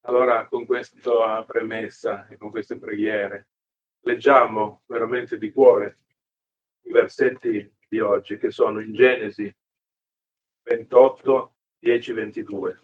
Allora, con questa premessa e con queste preghiere, leggiamo veramente di cuore i versetti di oggi, che sono in Genesi 28, 10, 22.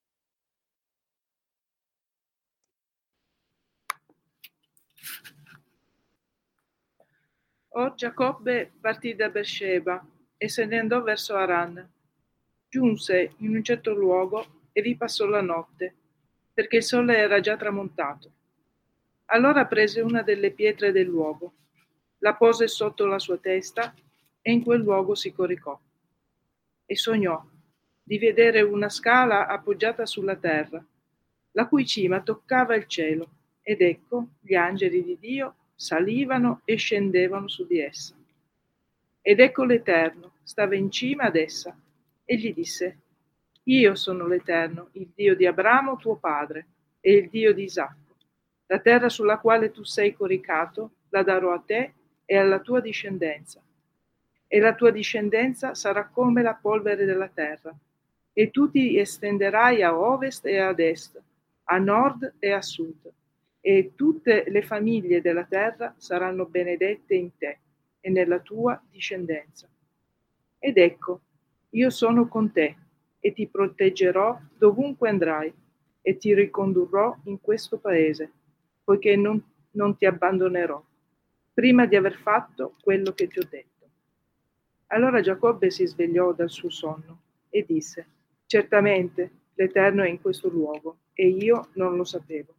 Or Giacobbe partì da Beersheba e se ne andò verso Haran. Giunse in un certo luogo e vi passò la notte, perché il sole era già tramontato. Allora prese una delle pietre del luogo, la pose sotto la sua testa e in quel luogo si coricò. E sognò di vedere una scala appoggiata sulla terra, la cui cima toccava il cielo, ed ecco gli angeli di Dio salivano e scendevano su di essa. Ed ecco l'Eterno stava in cima ad essa e gli disse: Io sono l'Eterno, il Dio di Abramo tuo padre e il Dio di Isacco. La terra sulla quale tu sei coricato la darò a te e alla tua discendenza. E la tua discendenza sarà come la polvere della terra, e tu ti estenderai a ovest e ad est, a nord e a sud, e tutte le famiglie della terra saranno benedette in te e nella tua discendenza. Ed ecco, io sono con te e ti proteggerò dovunque andrai e ti ricondurrò in questo paese, poiché non ti abbandonerò, prima di aver fatto quello che ti ho detto. Allora Giacobbe si svegliò dal suo sonno e disse: Certamente l'Eterno è in questo luogo e io non lo sapevo.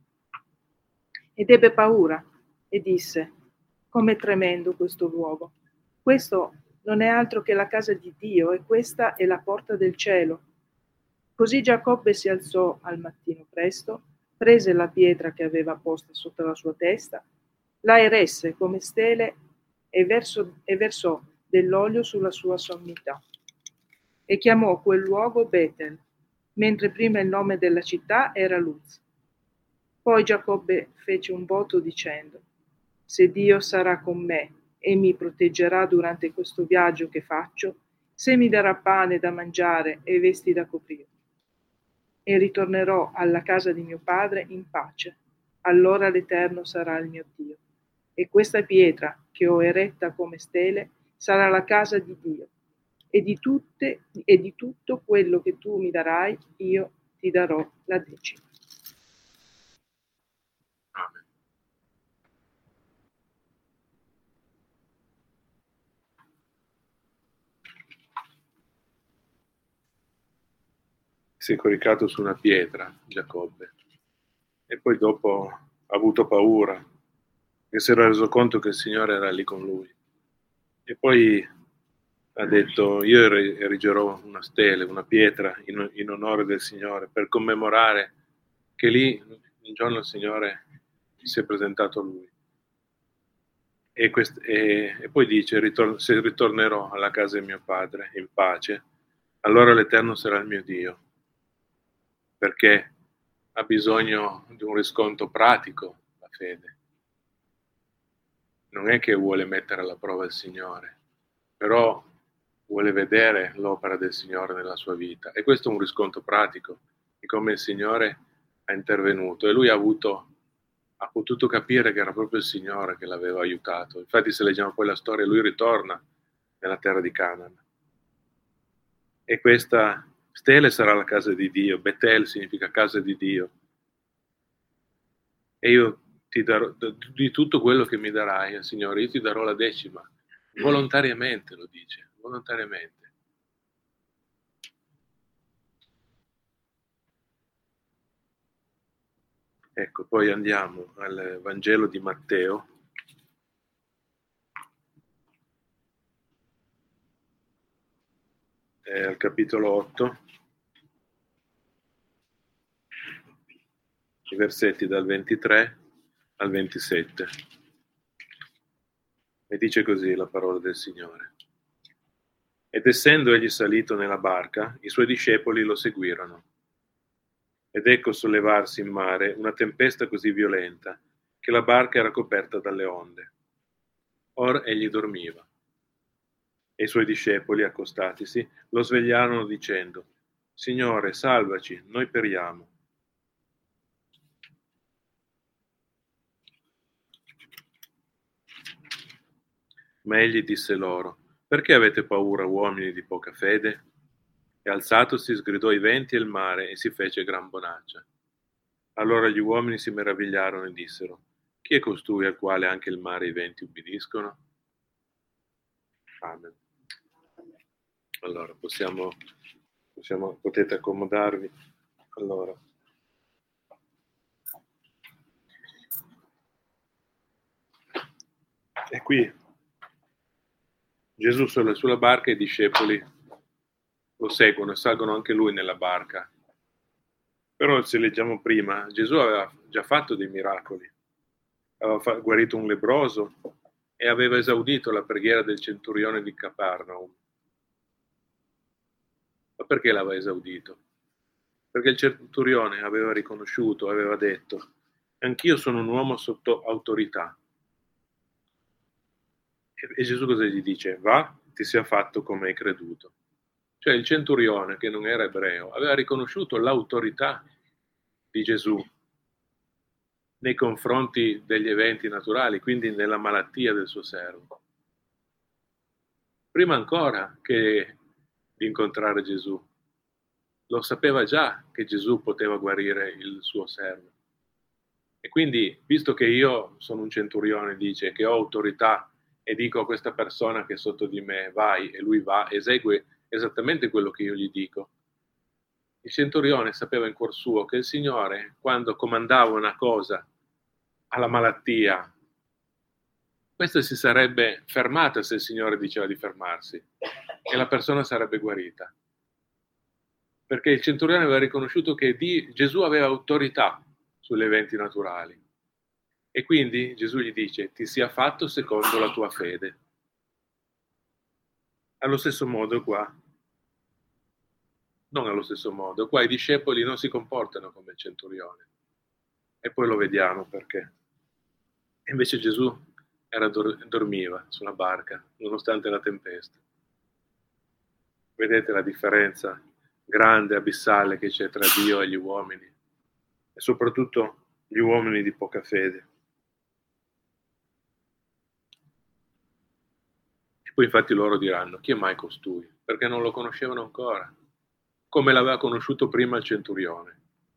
Ed ebbe paura e disse: Com'è tremendo questo luogo! Questo non è altro che la casa di Dio e questa è la porta del cielo. Così Giacobbe si alzò al mattino presto, prese la pietra che aveva posta sotto la sua testa, la eresse come stele e versò dell'olio sulla sua sommità. E chiamò quel luogo Betel, mentre prima il nome della città era Luz. Poi Giacobbe fece un voto dicendo: Se Dio sarà con me e mi proteggerà durante questo viaggio che faccio, se mi darà pane da mangiare e vesti da coprire, e ritornerò alla casa di mio padre in pace, allora l'Eterno sarà il mio Dio. E questa pietra che ho eretta come stele sarà la casa di Dio, e di tutto quello che tu mi darai, io ti darò la decima. Amen. Si è coricato su una pietra, Giacobbe, e poi dopo ha avuto paura, e si era reso conto che il Signore era lì con lui. E poi ha detto: io erigerò una stele, una pietra in onore del Signore, per commemorare che lì un giorno il Signore si è presentato a lui. E poi dice: se ritornerò alla casa di mio padre in pace, allora l'Eterno sarà il mio Dio, perché ha bisogno di un riscontro pratico la fede. Non è che vuole mettere alla prova il Signore, però vuole vedere l'opera del Signore nella sua vita, e questo è un riscontro pratico di come il Signore è intervenuto, e lui ha potuto capire che era proprio il Signore che l'aveva aiutato. Infatti, se leggiamo poi la storia, lui ritorna nella terra di Canaan, e questa stele sarà la casa di Dio. Betel significa casa di Dio, e io ti darò di tutto quello che mi darai, Signore, io ti darò la decima, volontariamente, lo dice, volontariamente. Ecco, poi andiamo al Vangelo di Matteo, al capitolo 8, i versetti dal 23 al 27. E dice così la parola del Signore. Ed essendo egli salito nella barca, i suoi discepoli lo seguirono. Ed ecco sollevarsi in mare una tempesta così violenta che la barca era coperta dalle onde. Or egli dormiva. E i suoi discepoli, accostatisi, lo svegliarono dicendo: Signore, salvaci, noi periamo. Ma egli disse loro: perché avete paura, uomini di poca fede? E alzatosi sgridò i venti e il mare e si fece gran bonaccia. Allora gli uomini si meravigliarono e dissero: chi è costui al quale anche il mare e i venti ubbidiscono? Amen. Allora, potete accomodarvi. Allora. E qui Gesù sale sulla barca e i discepoli lo seguono e salgono anche lui nella barca. Però se leggiamo prima, Gesù aveva già fatto dei miracoli, aveva guarito un lebbroso e aveva esaudito la preghiera del centurione di Capernaum. Ma perché l'aveva esaudito? Perché il centurione aveva riconosciuto, aveva detto: anch'io sono un uomo sotto autorità. E Gesù cosa gli dice? Va, ti sia fatto come hai creduto. Cioè il centurione, che non era ebreo, aveva riconosciuto l'autorità di Gesù nei confronti degli eventi naturali, quindi nella malattia del suo servo. Prima ancora che di incontrare Gesù, lo sapeva già che Gesù poteva guarire il suo servo. E quindi, visto che io sono un centurione, dice, che ho autorità e dico a questa persona che è sotto di me, vai, e lui va, esegue esattamente quello che io gli dico. Il centurione sapeva in cuor suo che il Signore, quando comandava una cosa alla malattia, questa si sarebbe fermata se il Signore diceva di fermarsi e la persona sarebbe guarita. Perché il centurione aveva riconosciuto che Gesù aveva autorità sugli eventi naturali. E quindi Gesù gli dice: ti sia fatto secondo la tua fede. Allo stesso modo qua, non allo stesso modo, qua i discepoli non si comportano come il centurione. E poi lo vediamo perché. E invece Gesù dormiva sulla barca, nonostante la tempesta. Vedete la differenza grande, abissale che c'è tra Dio e gli uomini, e soprattutto gli uomini di poca fede. E poi infatti loro diranno: chi è mai costui? Perché non lo conoscevano ancora, come l'aveva conosciuto prima il centurione.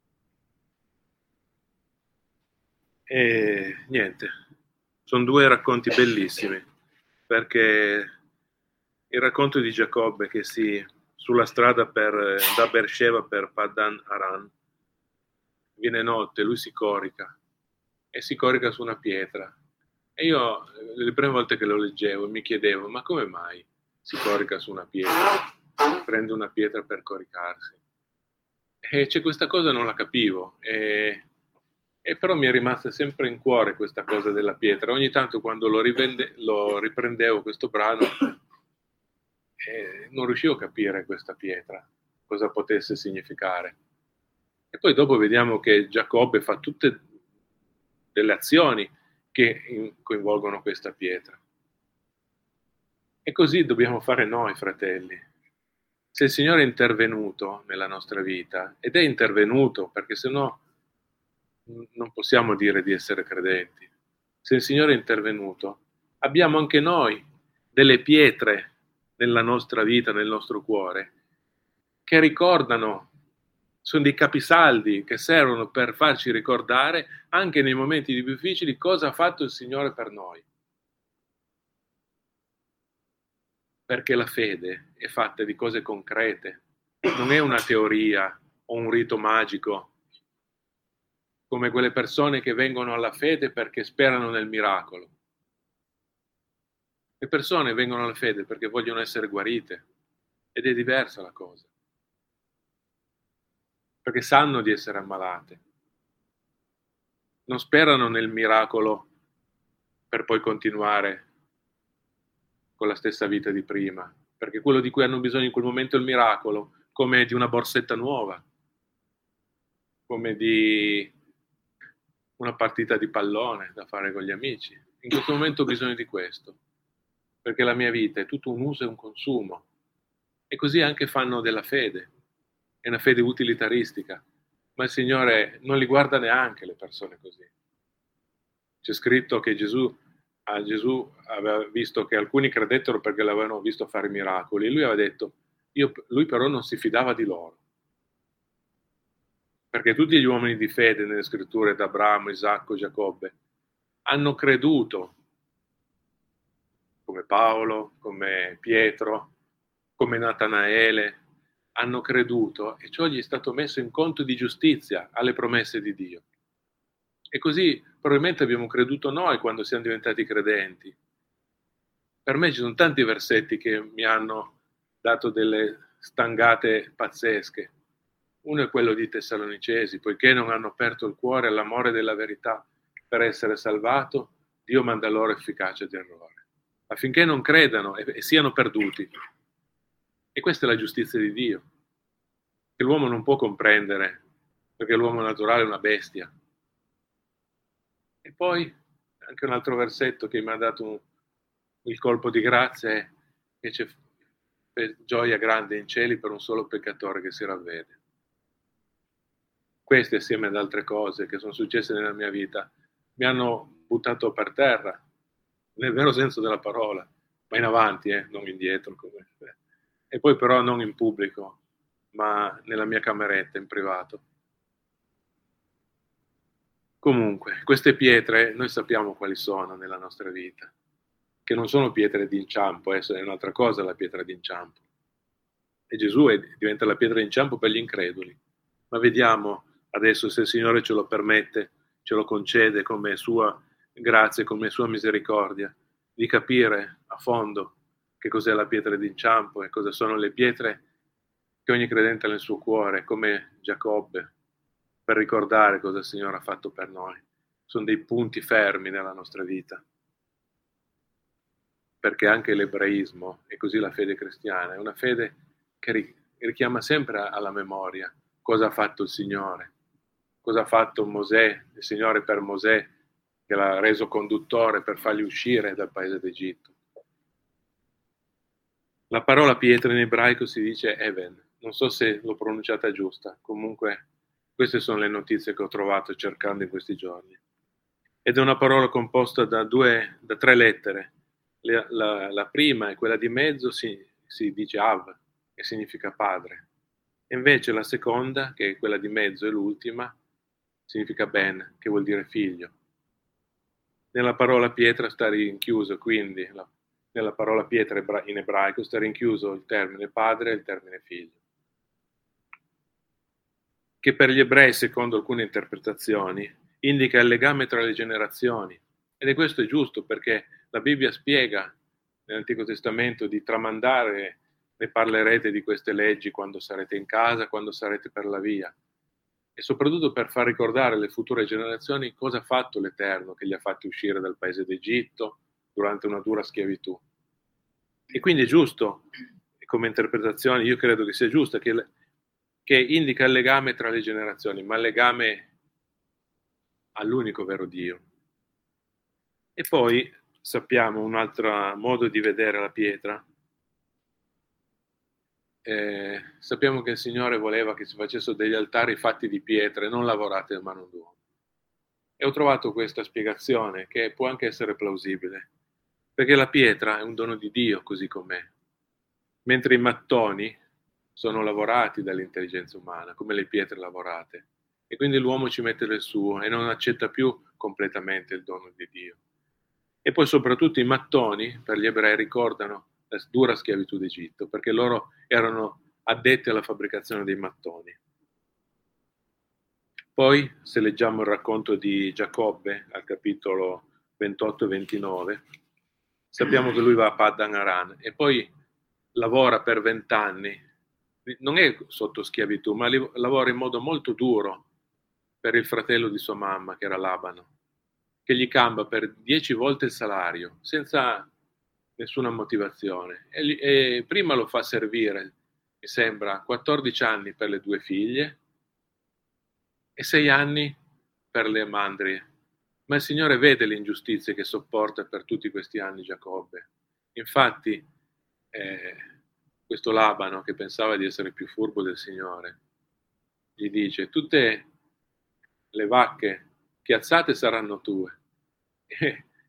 E niente, sono due racconti bellissimi, perché il racconto di Giacobbe che sulla strada da Beersheba per Paddan Aram, viene notte, lui si corica e si corica su una pietra. E io le prime volte che lo leggevo mi chiedevo: ma come mai si corica su una pietra? Prende una pietra per coricarsi. E c'è questa cosa, non la capivo, e però mi è rimasta sempre in cuore questa cosa della pietra. Ogni tanto quando lo riprendevo questo brano, non riuscivo a capire questa pietra, cosa potesse significare. E poi dopo vediamo che Giacobbe fa tutte delle azioni che coinvolgono questa pietra. E così dobbiamo fare noi, fratelli. Se il Signore è intervenuto nella nostra vita, ed è intervenuto, perché se no non possiamo dire di essere credenti. Se il Signore è intervenuto, abbiamo anche noi delle pietre nella nostra vita, nel nostro cuore, che ricordano, sono dei capisaldi che servono per farci ricordare anche nei momenti difficili cosa ha fatto il Signore per noi. Perché la fede è fatta di cose concrete, non è una teoria o un rito magico, come quelle persone che vengono alla fede perché sperano nel miracolo. Le persone vengono alla fede perché vogliono essere guarite, ed è diversa la cosa, perché sanno di essere ammalate. Non sperano nel miracolo per poi continuare con la stessa vita di prima, perché quello di cui hanno bisogno in quel momento è il miracolo, come di una borsetta nuova, come di una partita di pallone da fare con gli amici. In questo momento ho bisogno di questo, perché la mia vita è tutto un uso e un consumo. E così anche fanno della fede, è una fede utilitaristica, ma il Signore non li guarda neanche le persone così. C'è scritto che Gesù a Gesù aveva visto che alcuni credettero perché l'avevano visto fare miracoli, e lui aveva detto, lui però non si fidava di loro, perché tutti gli uomini di fede nelle scritture, da Abramo, Isacco, Giacobbe, hanno creduto, come Paolo, come Pietro, come Natanaele, hanno creduto e ciò gli è stato messo in conto di giustizia alle promesse di Dio. E così probabilmente abbiamo creduto noi quando siamo diventati credenti. Per me ci sono tanti versetti che mi hanno dato delle stangate pazzesche. Uno è quello di Tessalonicesi, poiché non hanno aperto il cuore all'amore della verità per essere salvato, Dio manda loro efficacia di errore, affinché non credano e siano perduti. E questa è la giustizia di Dio, che l'uomo non può comprendere, perché l'uomo naturale è una bestia. E poi anche un altro versetto che mi ha dato il colpo di grazia è che c'è gioia grande in cieli per un solo peccatore che si ravvede. Queste, assieme ad altre cose che sono successe nella mia vita, mi hanno buttato per terra, nel vero senso della parola, ma in avanti, non indietro. E poi però non in pubblico, ma nella mia cameretta, in privato. Comunque, queste pietre noi sappiamo quali sono nella nostra vita, che non sono pietre d'inciampo, è un'altra cosa la pietra d'inciampo. E Gesù diventa la pietra d'inciampo per gli increduli. Ma vediamo adesso, se il Signore ce lo permette, ce lo concede come sua grazia, come sua misericordia, di capire a fondo che cos'è la pietra d'inciampo e cosa sono le pietre che ogni credente ha nel suo cuore, come Giacobbe, per ricordare cosa il Signore ha fatto per noi. Sono dei punti fermi nella nostra vita, perché anche l'ebraismo, e così la fede cristiana, è una fede che richiama sempre alla memoria cosa ha fatto il Signore, cosa ha fatto Mosè, il Signore per Mosè, che l'ha reso conduttore per fargli uscire dal paese d'Egitto. La parola pietra in ebraico si dice even, non so se l'ho pronunciata giusta, comunque queste sono le notizie che ho trovato cercando in questi giorni. Ed è una parola composta da tre lettere. La prima e quella di mezzo si dice Av, che significa padre. E invece la seconda, che è quella di mezzo e l'ultima, significa Ben, che vuol dire figlio. Nella parola pietra sta rinchiuso, quindi, nella parola pietra in ebraico sta rinchiuso il termine padre e il termine figlio. Che per gli ebrei, secondo alcune interpretazioni, indica il legame tra le generazioni. Ed questo è giusto perché la Bibbia spiega nell'Antico Testamento di tramandare, ne parlerete di queste leggi quando sarete in casa, quando sarete per la via. E soprattutto per far ricordare alle future generazioni cosa ha fatto l'Eterno che li ha fatti uscire dal paese d'Egitto durante una dura schiavitù. E quindi è giusto, come interpretazione, io credo che sia giusta, che indica il legame tra le generazioni, ma il legame all'unico vero Dio. E poi sappiamo un altro modo di vedere la pietra. Sappiamo che il Signore voleva che si facessero degli altari fatti di pietre, non lavorate a mano d'uomo. E ho trovato questa spiegazione che può anche essere plausibile, perché la pietra è un dono di Dio così com'è, mentre i mattoni sono lavorati dall'intelligenza umana, come le pietre lavorate. E quindi l'uomo ci mette del suo e non accetta più completamente il dono di Dio. E poi soprattutto i mattoni, per gli ebrei, ricordano la dura schiavitù d'Egitto, perché loro erano addetti alla fabbricazione dei mattoni. Poi, se leggiamo il racconto di Giacobbe, al capitolo 28 e 29, sappiamo che lui va a Paddan Aram e poi lavora per 20 anni. Non è sotto schiavitù, ma lavora in modo molto duro per il fratello di sua mamma, che era Labano, che gli cambia per 10 volte il salario, senza nessuna motivazione. E prima lo fa servire, mi sembra, 14 anni per le 2 figlie e 6 anni per le mandrie. Ma il Signore vede le ingiustizie che sopporta per tutti questi anni Giacobbe. Infatti, questo Labano, che pensava di essere più furbo del Signore, gli dice: tutte le vacche chiazzate saranno tue, e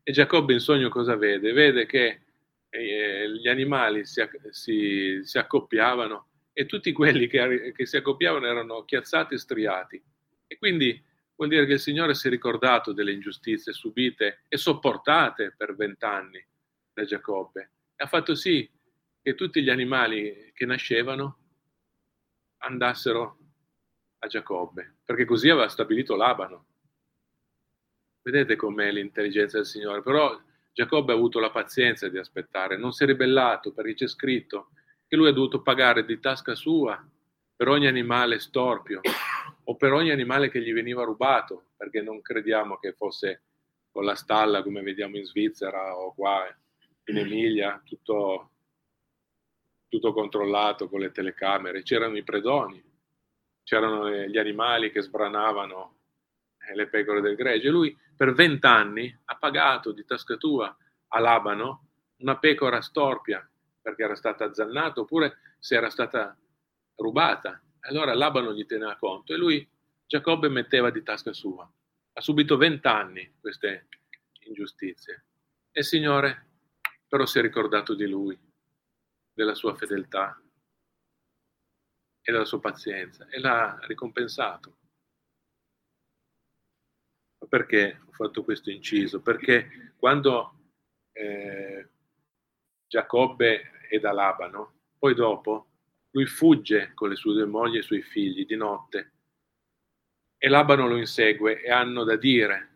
E Giacobbe in sogno cosa vede? Vede che gli animali si accoppiavano e tutti quelli che si accoppiavano erano chiazzati e striati. E quindi vuol dire che il Signore si è ricordato delle ingiustizie subite e sopportate per 20 anni da Giacobbe e ha fatto sì che tutti gli animali che nascevano andassero a Giacobbe, perché così aveva stabilito Labano. Vedete com'è l'intelligenza del Signore, però Giacobbe ha avuto la pazienza di aspettare, non si è ribellato perché c'è scritto che lui ha dovuto pagare di tasca sua per ogni animale storpio o per ogni animale che gli veniva rubato, perché non crediamo che fosse con la stalla come vediamo in Svizzera o qua in Emilia, tutto controllato con le telecamere, c'erano i predoni, c'erano gli animali che sbranavano le pecore del gregge. Lui per 20 anni ha pagato di tasca tua a Labano una pecora storpia perché era stata azzannata oppure se era stata rubata. Allora Labano gli teneva conto e lui, Giacobbe, metteva di tasca sua. Ha subito 20 anni queste ingiustizie. E il Signore però si è ricordato di lui, della sua fedeltà e della sua pazienza e l'ha ricompensato. Ma perché ho fatto questo inciso? Perché quando Giacobbe è da Labano, poi dopo lui fugge con le sue due mogli e i suoi figli di notte e Labano lo insegue e hanno da dire.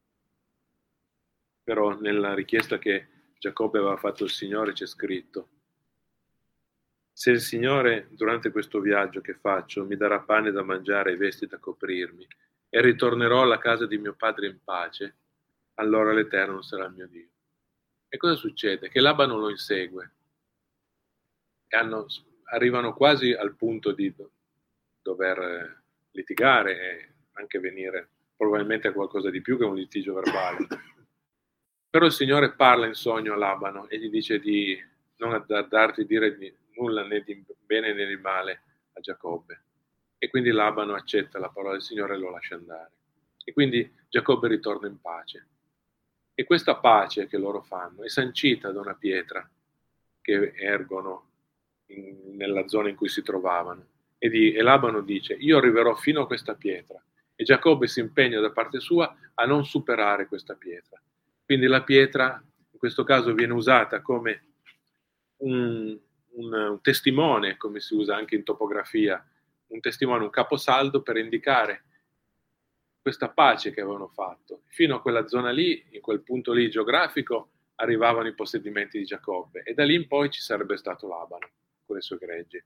Però nella richiesta che Giacobbe aveva fatto al Signore c'è scritto: se il Signore durante questo viaggio che faccio mi darà pane da mangiare e vesti da coprirmi e ritornerò alla casa di mio padre in pace, allora l'Eterno sarà il mio Dio. E cosa succede? Che Labano lo insegue e arrivano quasi al punto di dover litigare e anche venire probabilmente a qualcosa di più che un litigio verbale. Però il Signore parla in sogno a Labano e gli dice di non azzardarti dire nulla né di bene né di male a Giacobbe. E quindi Labano accetta la parola del Signore e lo lascia andare. E quindi Giacobbe ritorna in pace. E questa pace che loro fanno è sancita da una pietra che ergono nella zona in cui si trovavano. E Labano dice: io arriverò fino a questa pietra. E Giacobbe si impegna da parte sua a non superare questa pietra. Quindi la pietra in questo caso viene usata come un testimone, come si usa anche in topografia, un testimone, un caposaldo per indicare questa pace che avevano fatto. Fino a quella zona lì, in quel punto lì geografico, arrivavano i possedimenti di Giacobbe e da lì in poi ci sarebbe stato Labano con le sue greggi.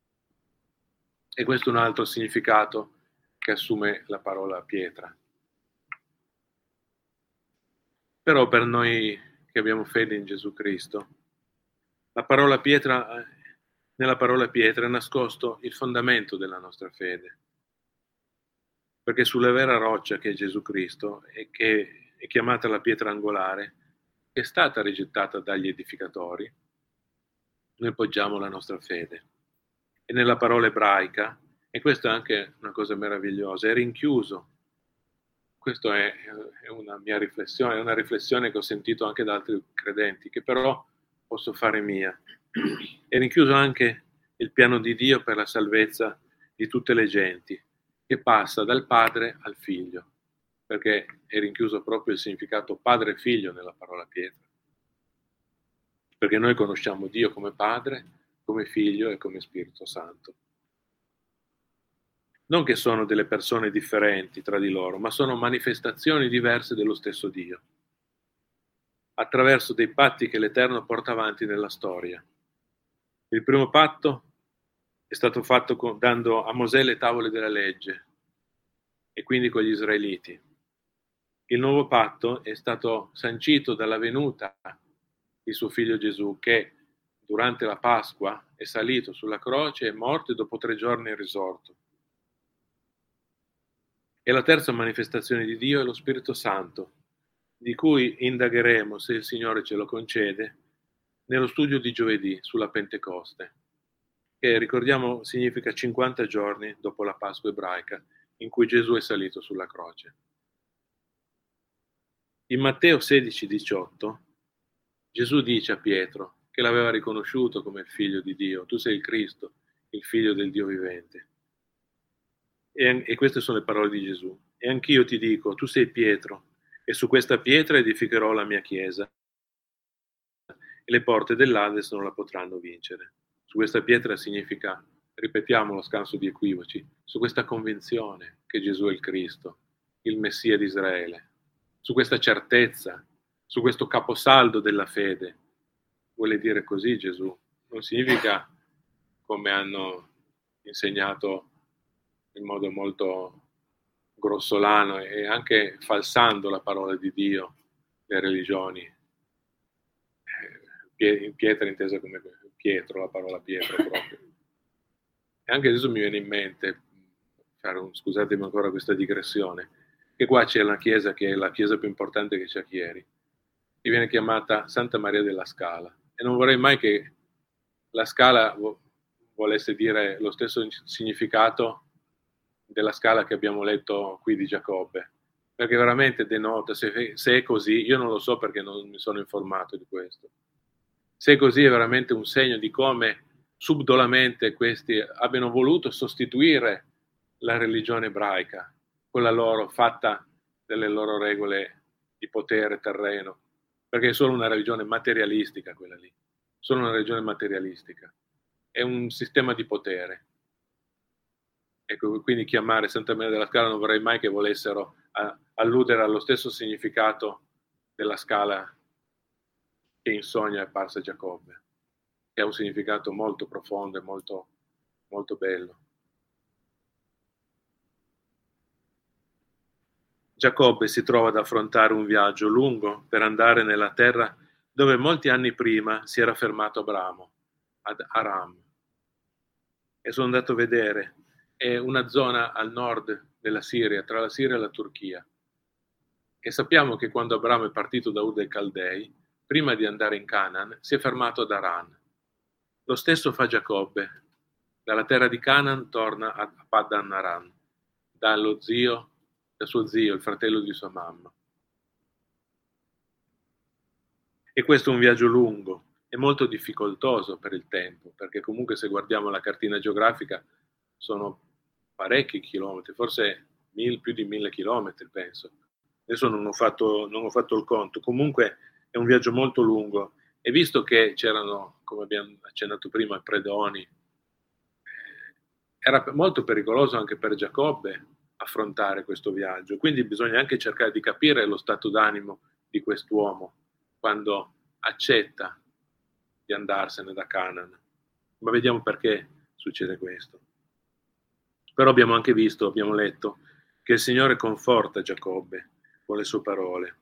E questo è un altro significato che assume la parola pietra. Però per noi che abbiamo fede in Gesù Cristo, la parola pietra, nella parola pietra è nascosto il fondamento della nostra fede. Perché sulla vera roccia che è Gesù Cristo e che è chiamata la pietra angolare, che è stata rigettata dagli edificatori, noi poggiamo la nostra fede. E nella parola ebraica, e questa è anche una cosa meravigliosa, è rinchiuso. Questa è una mia riflessione, è una riflessione che ho sentito anche da altri credenti, che però posso fare mia. È rinchiuso anche il piano di Dio per la salvezza di tutte le genti, che passa dal padre al figlio, perché è rinchiuso proprio il significato padre e figlio nella parola pietra. Perché noi conosciamo Dio come Padre, come Figlio e come Spirito Santo. Non che sono delle persone differenti tra di loro, ma sono manifestazioni diverse dello stesso Dio, attraverso dei patti che l'Eterno porta avanti nella storia. Il primo patto è stato fatto dando a Mosè le tavole della legge e quindi con gli israeliti. Il nuovo patto è stato sancito dalla venuta di suo figlio Gesù, che durante la Pasqua è salito sulla croce, è morto e dopo 3 giorni è risorto. E la terza manifestazione di Dio è lo Spirito Santo, di cui indagheremo, se il Signore ce lo concede, nello studio di giovedì sulla Pentecoste, che ricordiamo significa 50 giorni dopo la Pasqua ebraica, in cui Gesù è salito sulla croce. In Matteo 16,18 Gesù dice a Pietro, che l'aveva riconosciuto come il figlio di Dio: tu sei il Cristo, il figlio del Dio vivente. E queste sono le parole di Gesù. E anch'io ti dico, tu sei Pietro, e su questa pietra edificherò la mia chiesa, e le porte dell'Ades non la potranno vincere. Su questa pietra significa, ripetiamo lo scanso di equivoci, su questa convinzione che Gesù è il Cristo, il Messia di Israele, su questa certezza, su questo caposaldo della fede. Vuole dire così Gesù, non significa, come hanno insegnato in modo molto grossolano e anche falsando la parola di Dio, le religioni. Pietra intesa come Pietro, la parola Pietro proprio. E anche adesso mi viene in mente, scusatemi ancora questa digressione, che qua c'è una chiesa che è la chiesa più importante che c'è a Chieri, che viene chiamata Santa Maria della Scala. E non vorrei mai che la Scala volesse dire lo stesso significato della Scala che abbiamo letto qui di Giacobbe, perché veramente denota, se è così, io non lo so perché non mi sono informato di questo, se è così è veramente un segno di come subdolamente questi abbiano voluto sostituire la religione ebraica, quella loro fatta delle loro regole di potere terreno, perché è solo una religione materialistica quella lì, solo una religione materialistica, è un sistema di potere. Ecco, quindi chiamare Santa Maria della Scala non vorrei mai che volessero alludere allo stesso significato della scala che in sogno è apparsa a Giacobbe, che ha un significato molto profondo e molto, molto bello. Giacobbe si trova ad affrontare un viaggio lungo per andare nella terra dove molti anni prima si era fermato Abramo, ad Aram. E sono andato a vedere, è una zona al nord della Siria, tra la Siria e la Turchia. E sappiamo che quando Abramo è partito da Ur dei Caldei, prima di andare in Canaan, si è fermato ad Aran. Lo stesso fa Giacobbe. Dalla terra di Canaan torna a Paddan Aram, da suo zio, il fratello di sua mamma. E questo è un viaggio lungo e molto difficoltoso per il tempo, perché comunque se guardiamo la cartina geografica sono parecchi chilometri, forse più di 1000 chilometri penso. Adesso non ho fatto il conto, comunque è un viaggio molto lungo e visto che c'erano, come abbiamo accennato prima, predoni, era molto pericoloso anche per Giacobbe affrontare questo viaggio, quindi bisogna anche cercare di capire lo stato d'animo di quest'uomo quando accetta di andarsene da Canaan. Ma vediamo perché succede questo. Però abbiamo anche visto, abbiamo letto, che il Signore conforta Giacobbe con le sue parole.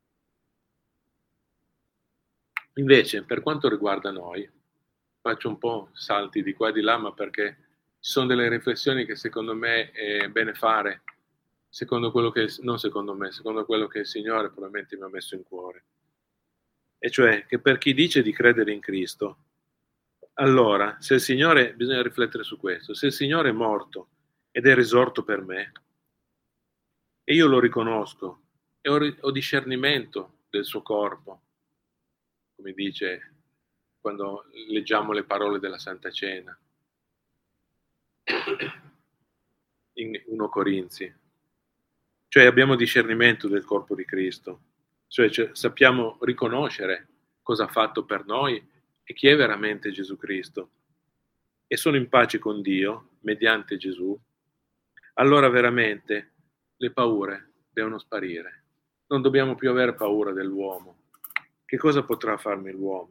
Invece, per quanto riguarda noi, faccio un po' salti di qua e di là, ma perché ci sono delle riflessioni che secondo me è bene fare, secondo quello che il Signore probabilmente mi ha messo in cuore. E cioè che per chi dice di credere in Cristo, allora, se il Signore, bisogna riflettere su questo, se il Signore è morto ed è risorto per me, e io lo riconosco, e ho discernimento del suo corpo, come dice quando leggiamo le parole della Santa Cena, in 1 Corinzi, cioè abbiamo discernimento del corpo di Cristo, cioè sappiamo riconoscere cosa ha fatto per noi e chi è veramente Gesù Cristo, e sono in pace con Dio mediante Gesù, allora veramente le paure devono sparire. Non dobbiamo più avere paura dell'uomo. Che cosa potrà farmi l'uomo?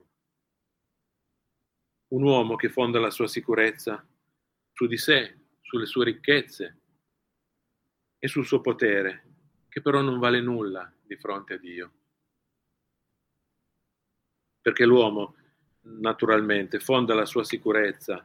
Un uomo che fonda la sua sicurezza su di sé, sulle sue ricchezze e sul suo potere, che però non vale nulla di fronte a Dio. Perché l'uomo, naturalmente, fonda la sua sicurezza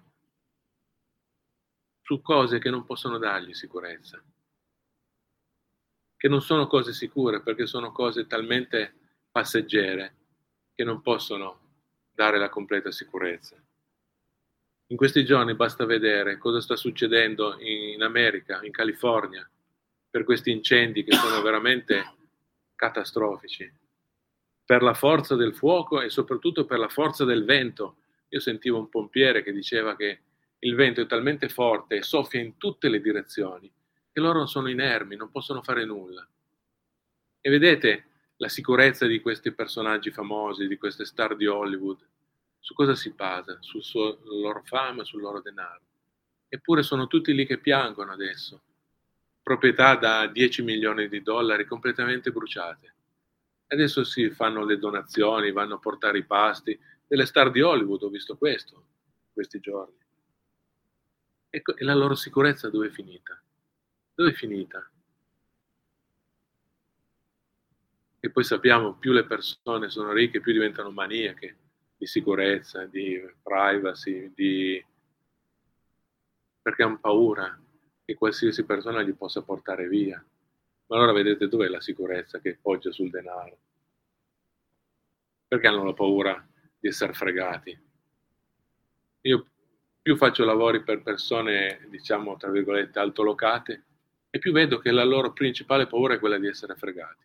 su cose che non possono dargli sicurezza, che non sono cose sicure perché sono cose talmente passeggere che non possono dare la completa sicurezza. In questi giorni basta vedere cosa sta succedendo in America, in California, per questi incendi che sono veramente catastrofici, per la forza del fuoco e soprattutto per la forza del vento. Io sentivo un pompiere che diceva che il vento è talmente forte e soffia in tutte le direzioni che loro sono inermi, non possono fare nulla. E vedete la sicurezza di questi personaggi famosi, di queste star di Hollywood, su cosa si basa? Sulla loro fama, sul loro denaro. Eppure sono tutti lì che piangono adesso. Proprietà da 10 milioni di dollari completamente bruciate. Adesso si fanno le donazioni, vanno a portare i pasti. Delle star di Hollywood ho visto questo questi giorni. E la loro sicurezza dove è finita? Dove è finita? E poi sappiamo, più le persone sono ricche, più diventano maniache di sicurezza, di privacy, perché hanno paura che qualsiasi persona gli possa portare via. Ma allora vedete dov'è la sicurezza che poggia sul denaro? Perché hanno la paura di essere fregati? Io più faccio lavori per persone, diciamo, tra virgolette, altolocate, e più vedo che la loro principale paura è quella di essere fregati.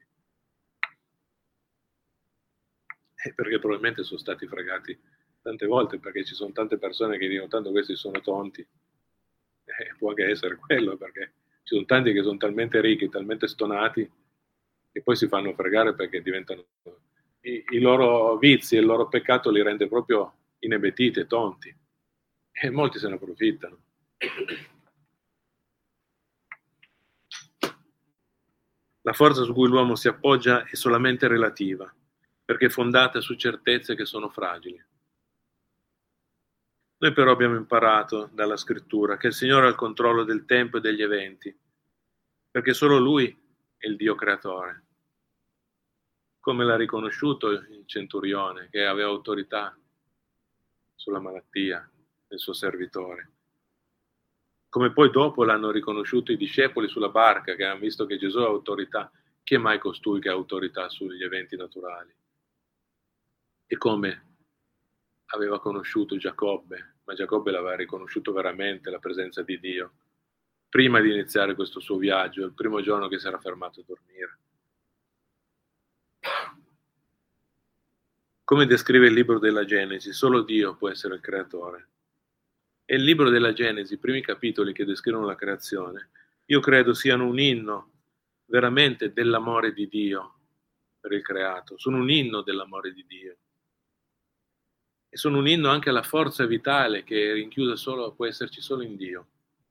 Perché probabilmente sono stati fregati tante volte, perché ci sono tante persone che dicono tanto questi sono tonti. Può anche essere quello, perché ci sono tanti che sono talmente ricchi, talmente stonati, che poi si fanno fregare perché diventano i loro vizi e il loro peccato li rende proprio inebetiti e tonti, e molti se ne approfittano. La forza su cui l'uomo si appoggia è solamente relativa, perché è fondata su certezze che sono fragili. Noi però abbiamo imparato dalla scrittura che il Signore ha il controllo del tempo e degli eventi, perché solo Lui è il Dio creatore. Come l'ha riconosciuto il centurione, che aveva autorità sulla malattia del suo servitore. Come poi dopo l'hanno riconosciuto i discepoli sulla barca, che hanno visto che Gesù ha autorità. Chi è mai costui che ha autorità sugli eventi naturali? E come aveva conosciuto Giacobbe, ma Giacobbe l'aveva riconosciuto veramente la presenza di Dio, prima di iniziare questo suo viaggio, il primo giorno che si era fermato a dormire. Come descrive il libro della Genesi, solo Dio può essere il creatore. E il libro della Genesi, i primi capitoli che descrivono la creazione, io credo siano un inno veramente dell'amore di Dio per il creato, sono un inno dell'amore di Dio. E sono un inno anche alla forza vitale che è rinchiusa solo, può esserci solo in Dio.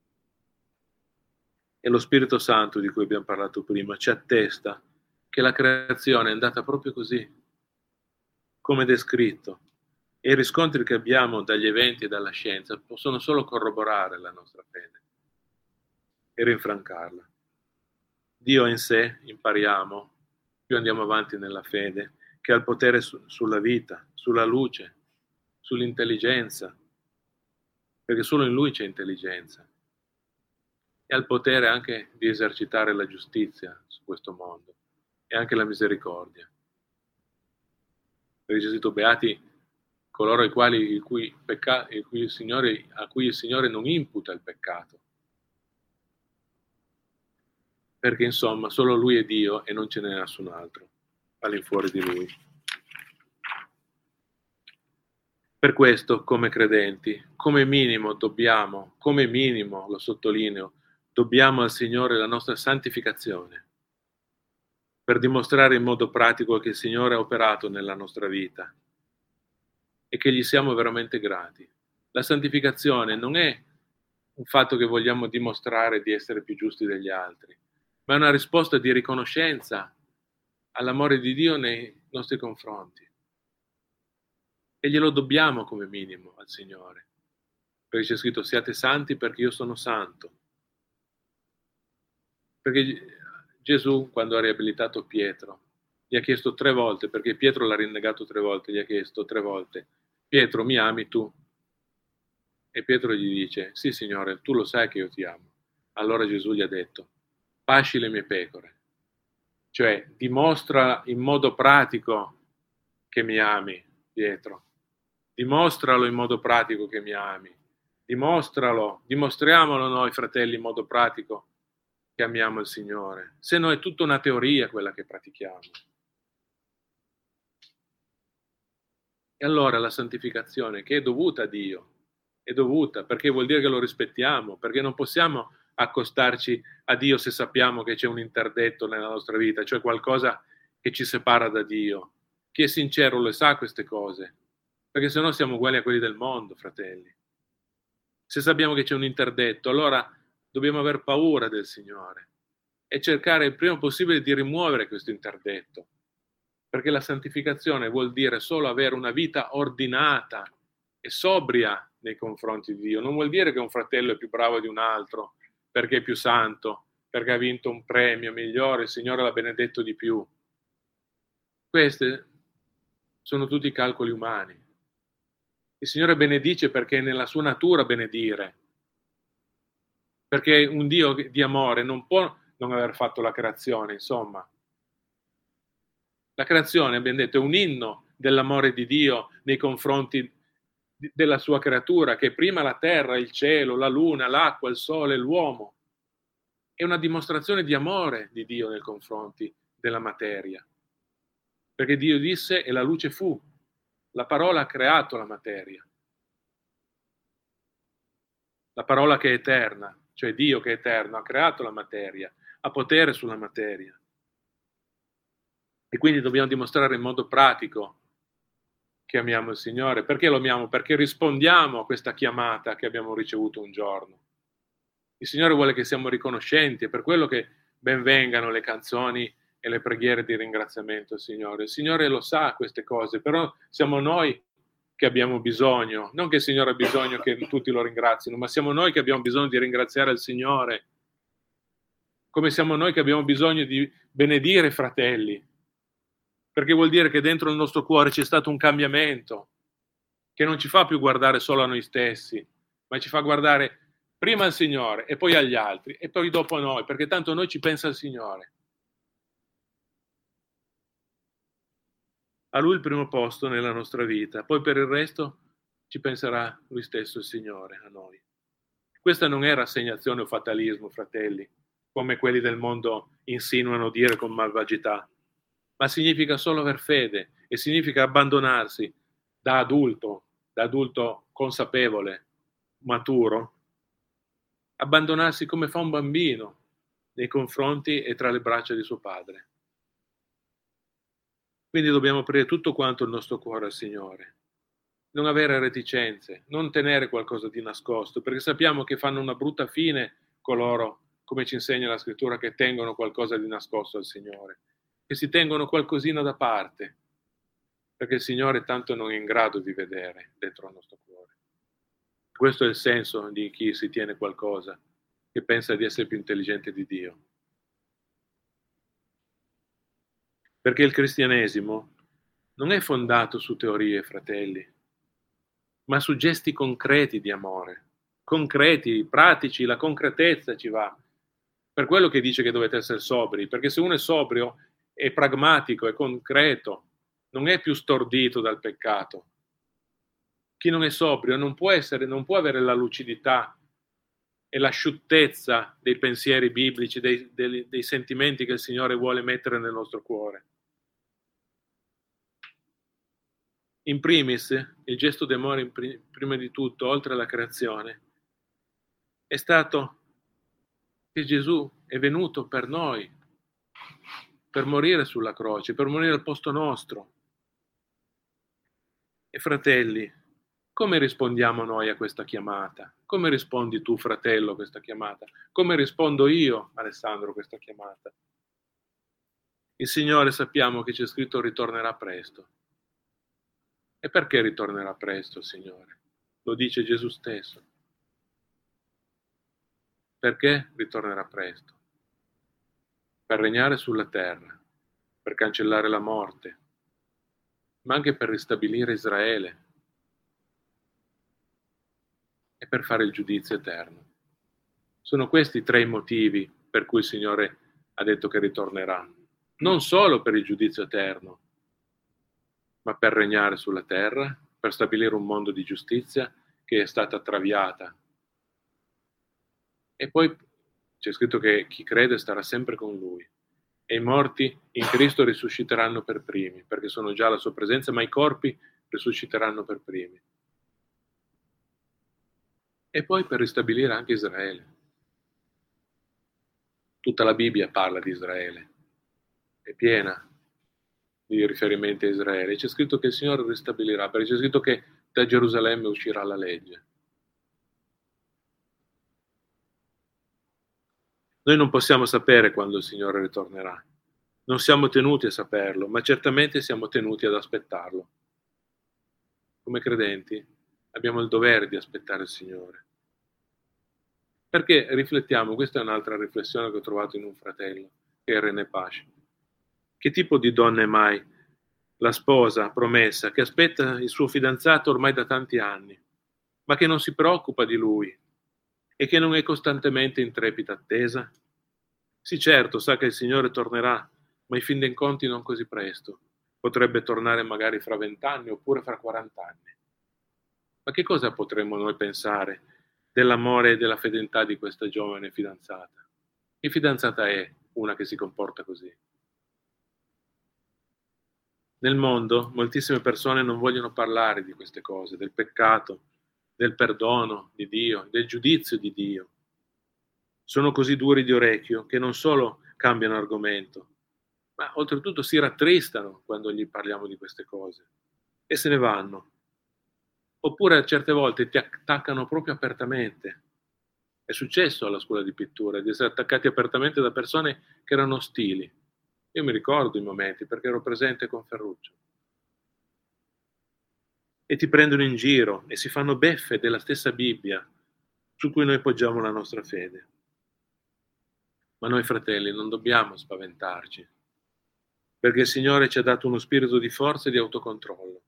E lo Spirito Santo di cui abbiamo parlato prima ci attesta che la creazione è andata proprio così, come descritto. E i riscontri che abbiamo dagli eventi e dalla scienza possono solo corroborare la nostra fede e rinfrancarla. Dio in sé, impariamo, più andiamo avanti nella fede, che ha il potere sulla vita, sulla luce, sull'intelligenza, perché solo in Lui c'è intelligenza, e ha il potere anche di esercitare la giustizia su questo mondo e anche la misericordia. Perché c'è scritto beati coloro a cui il Signore non imputa il peccato. Perché insomma solo Lui è Dio e non ce n'è nessun altro all'infuori di Lui. Per questo, come credenti, come minimo, lo sottolineo, dobbiamo al Signore la nostra santificazione, per dimostrare in modo pratico che il Signore ha operato nella nostra vita e che gli siamo veramente grati. La santificazione non è un fatto che vogliamo dimostrare di essere più giusti degli altri, ma è una risposta di riconoscenza all'amore di Dio nei nostri confronti. E glielo dobbiamo come minimo al Signore, perché c'è scritto siate santi perché io sono santo. Perché Gesù, quando ha riabilitato Pietro, gli ha chiesto 3 volte, perché Pietro l'ha rinnegato 3 volte, gli ha chiesto 3 volte, Pietro, mi ami tu? E Pietro gli dice, sì Signore, tu lo sai che io ti amo. Allora Gesù gli ha detto, pasci le mie pecore. Cioè, dimostra in modo pratico che mi ami, Pietro. Dimostralo in modo pratico che mi ami. Dimostralo, dimostriamolo noi fratelli in modo pratico che amiamo il Signore, se no è tutta una teoria quella che pratichiamo. E allora la santificazione, che è dovuta a Dio, è dovuta perché vuol dire che lo rispettiamo, perché non possiamo accostarci a Dio se sappiamo che c'è un interdetto nella nostra vita, cioè qualcosa che ci separa da Dio. Chi è sincero le sa queste cose, perché se no siamo uguali a quelli del mondo, fratelli. Se sappiamo che c'è un interdetto, allora dobbiamo aver paura del Signore e cercare il prima possibile di rimuovere questo interdetto, perché la santificazione vuol dire solo avere una vita ordinata e sobria nei confronti di Dio. Non vuol dire che un fratello è più bravo di un altro, perché è più santo, perché ha vinto un premio migliore, il Signore l'ha benedetto di più. Questi sono tutti calcoli umani. Il Signore benedice perché è nella sua natura benedire, perché un Dio di amore non può non aver fatto la creazione, insomma. La creazione, abbiamo detto, è un inno dell'amore di Dio nei confronti della sua creatura, che è prima la terra, il cielo, la luna, l'acqua, il sole, l'uomo. È una dimostrazione di amore di Dio nei confronti della materia. Perché Dio disse e la luce fu. La parola ha creato la materia. La parola che è eterna, cioè Dio che è eterno, ha creato la materia, ha potere sulla materia. E quindi dobbiamo dimostrare in modo pratico che amiamo il Signore. Perché lo amiamo? Perché rispondiamo a questa chiamata che abbiamo ricevuto un giorno. Il Signore vuole che siamo riconoscenti, è per quello che ben vengano le canzoni e le preghiere di ringraziamento al Signore. Il Signore lo sa queste cose, però siamo noi che abbiamo bisogno, non che il Signore ha bisogno che tutti lo ringrazino, ma siamo noi che abbiamo bisogno di ringraziare il Signore, come siamo noi che abbiamo bisogno di benedire i fratelli, perché vuol dire che dentro il nostro cuore c'è stato un cambiamento, che non ci fa più guardare solo a noi stessi, ma ci fa guardare prima al Signore e poi agli altri e poi dopo a noi, perché tanto a noi ci pensa il Signore. A Lui il primo posto nella nostra vita, poi per il resto ci penserà Lui stesso il Signore a noi. Questa non è rassegnazione o fatalismo, fratelli, come quelli del mondo insinuano dire con malvagità, ma significa solo aver fede e significa abbandonarsi da adulto consapevole, maturo, abbandonarsi come fa un bambino nei confronti e tra le braccia di suo padre. Quindi dobbiamo aprire tutto quanto il nostro cuore al Signore, non avere reticenze, non tenere qualcosa di nascosto, perché sappiamo che fanno una brutta fine coloro, come ci insegna la Scrittura, che tengono qualcosa di nascosto al Signore, che si tengono qualcosina da parte, perché il Signore tanto non è in grado di vedere dentro il nostro cuore. Questo è il senso di chi si tiene qualcosa, che pensa di essere più intelligente di Dio. Perché il cristianesimo non è fondato su teorie, fratelli, ma su gesti concreti di amore, concreti, pratici, la concretezza ci va. Per quello che dice che dovete essere sobri, perché se uno è sobrio, è pragmatico, è concreto, non è più stordito dal peccato. Chi non è sobrio non può avere la lucidità e l'asciuttezza dei pensieri biblici, dei sentimenti che il Signore vuole mettere nel nostro cuore. In primis, il gesto d'amore, prima di tutto, oltre alla creazione, è stato che Gesù è venuto per noi, per morire sulla croce, per morire al posto nostro. E fratelli, come rispondiamo noi a questa chiamata? Come rispondi tu, fratello, a questa chiamata? Come rispondo io, Alessandro, a questa chiamata? Il Signore sappiamo che c'è scritto ritornerà presto. E perché ritornerà presto il Signore? Lo dice Gesù stesso. Perché ritornerà presto? Per regnare sulla terra, per cancellare la morte, ma anche per ristabilire Israele e per fare il giudizio eterno. Sono questi 3 i motivi per cui il Signore ha detto che ritornerà. Non solo per il giudizio eterno, ma per regnare sulla terra, per stabilire un mondo di giustizia che è stata traviata. E poi C'è scritto che chi crede starà sempre con Lui e i morti in Cristo risusciteranno per primi, perché sono già alla sua presenza, ma i corpi risusciteranno per primi. E poi per ristabilire anche Israele. Tutta la Bibbia parla di Israele, è piena di riferimenti a Israele. C'è scritto che il Signore ristabilirà, perché c'è scritto che da Gerusalemme uscirà la legge. Noi non possiamo sapere quando il Signore ritornerà, non siamo tenuti a saperlo, ma certamente siamo tenuti ad aspettarlo. Come credenti abbiamo il dovere di aspettare il Signore. Perché riflettiamo, questa è un'altra riflessione che ho trovato in un fratello, che è René Pace. Che tipo di donna è mai la sposa promessa che aspetta il suo fidanzato ormai da tanti anni, ma che non si preoccupa di lui e che non è costantemente in trepida attesa? Sì, certo, sa che il Signore tornerà, ma in fin dei conti non così presto. Potrebbe tornare magari fra 20 anni oppure fra 40 anni. Ma che cosa potremmo noi pensare dell'amore e della fedeltà di questa giovane fidanzata? Che fidanzata è una che si comporta così? Nel mondo moltissime persone non vogliono parlare di queste cose, del peccato, del perdono di Dio, del giudizio di Dio. Sono così duri di orecchio che non solo cambiano argomento, ma oltretutto si rattristano quando gli parliamo di queste cose e se ne vanno. Oppure certe volte ti attaccano proprio apertamente. È successo alla scuola di pittura di essere attaccati apertamente da persone che erano ostili. Io mi ricordo i momenti perché ero presente con Ferruccio. E ti prendono in giro e si fanno beffe della stessa Bibbia su cui noi poggiamo la nostra fede. Ma noi fratelli non dobbiamo spaventarci, perché il Signore ci ha dato uno spirito di forza e di autocontrollo.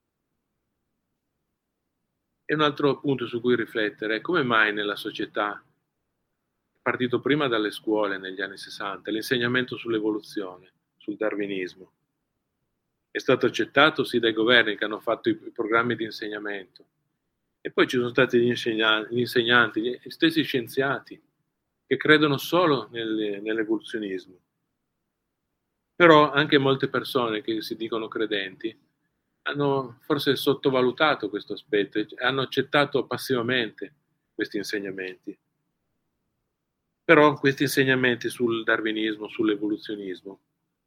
E un altro punto su cui riflettere è come mai nella società, partito prima dalle scuole negli anni 60, l'insegnamento sull'evoluzione, sul darwinismo, è stato accettato sì dai governi che hanno fatto i programmi di insegnamento, e poi ci sono stati gli insegnanti, gli stessi scienziati, che credono solo nell'evoluzionismo. Però anche molte persone che si dicono credenti hanno forse sottovalutato questo aspetto e hanno accettato passivamente questi insegnamenti. Però questi insegnamenti sul darwinismo, sull'evoluzionismo,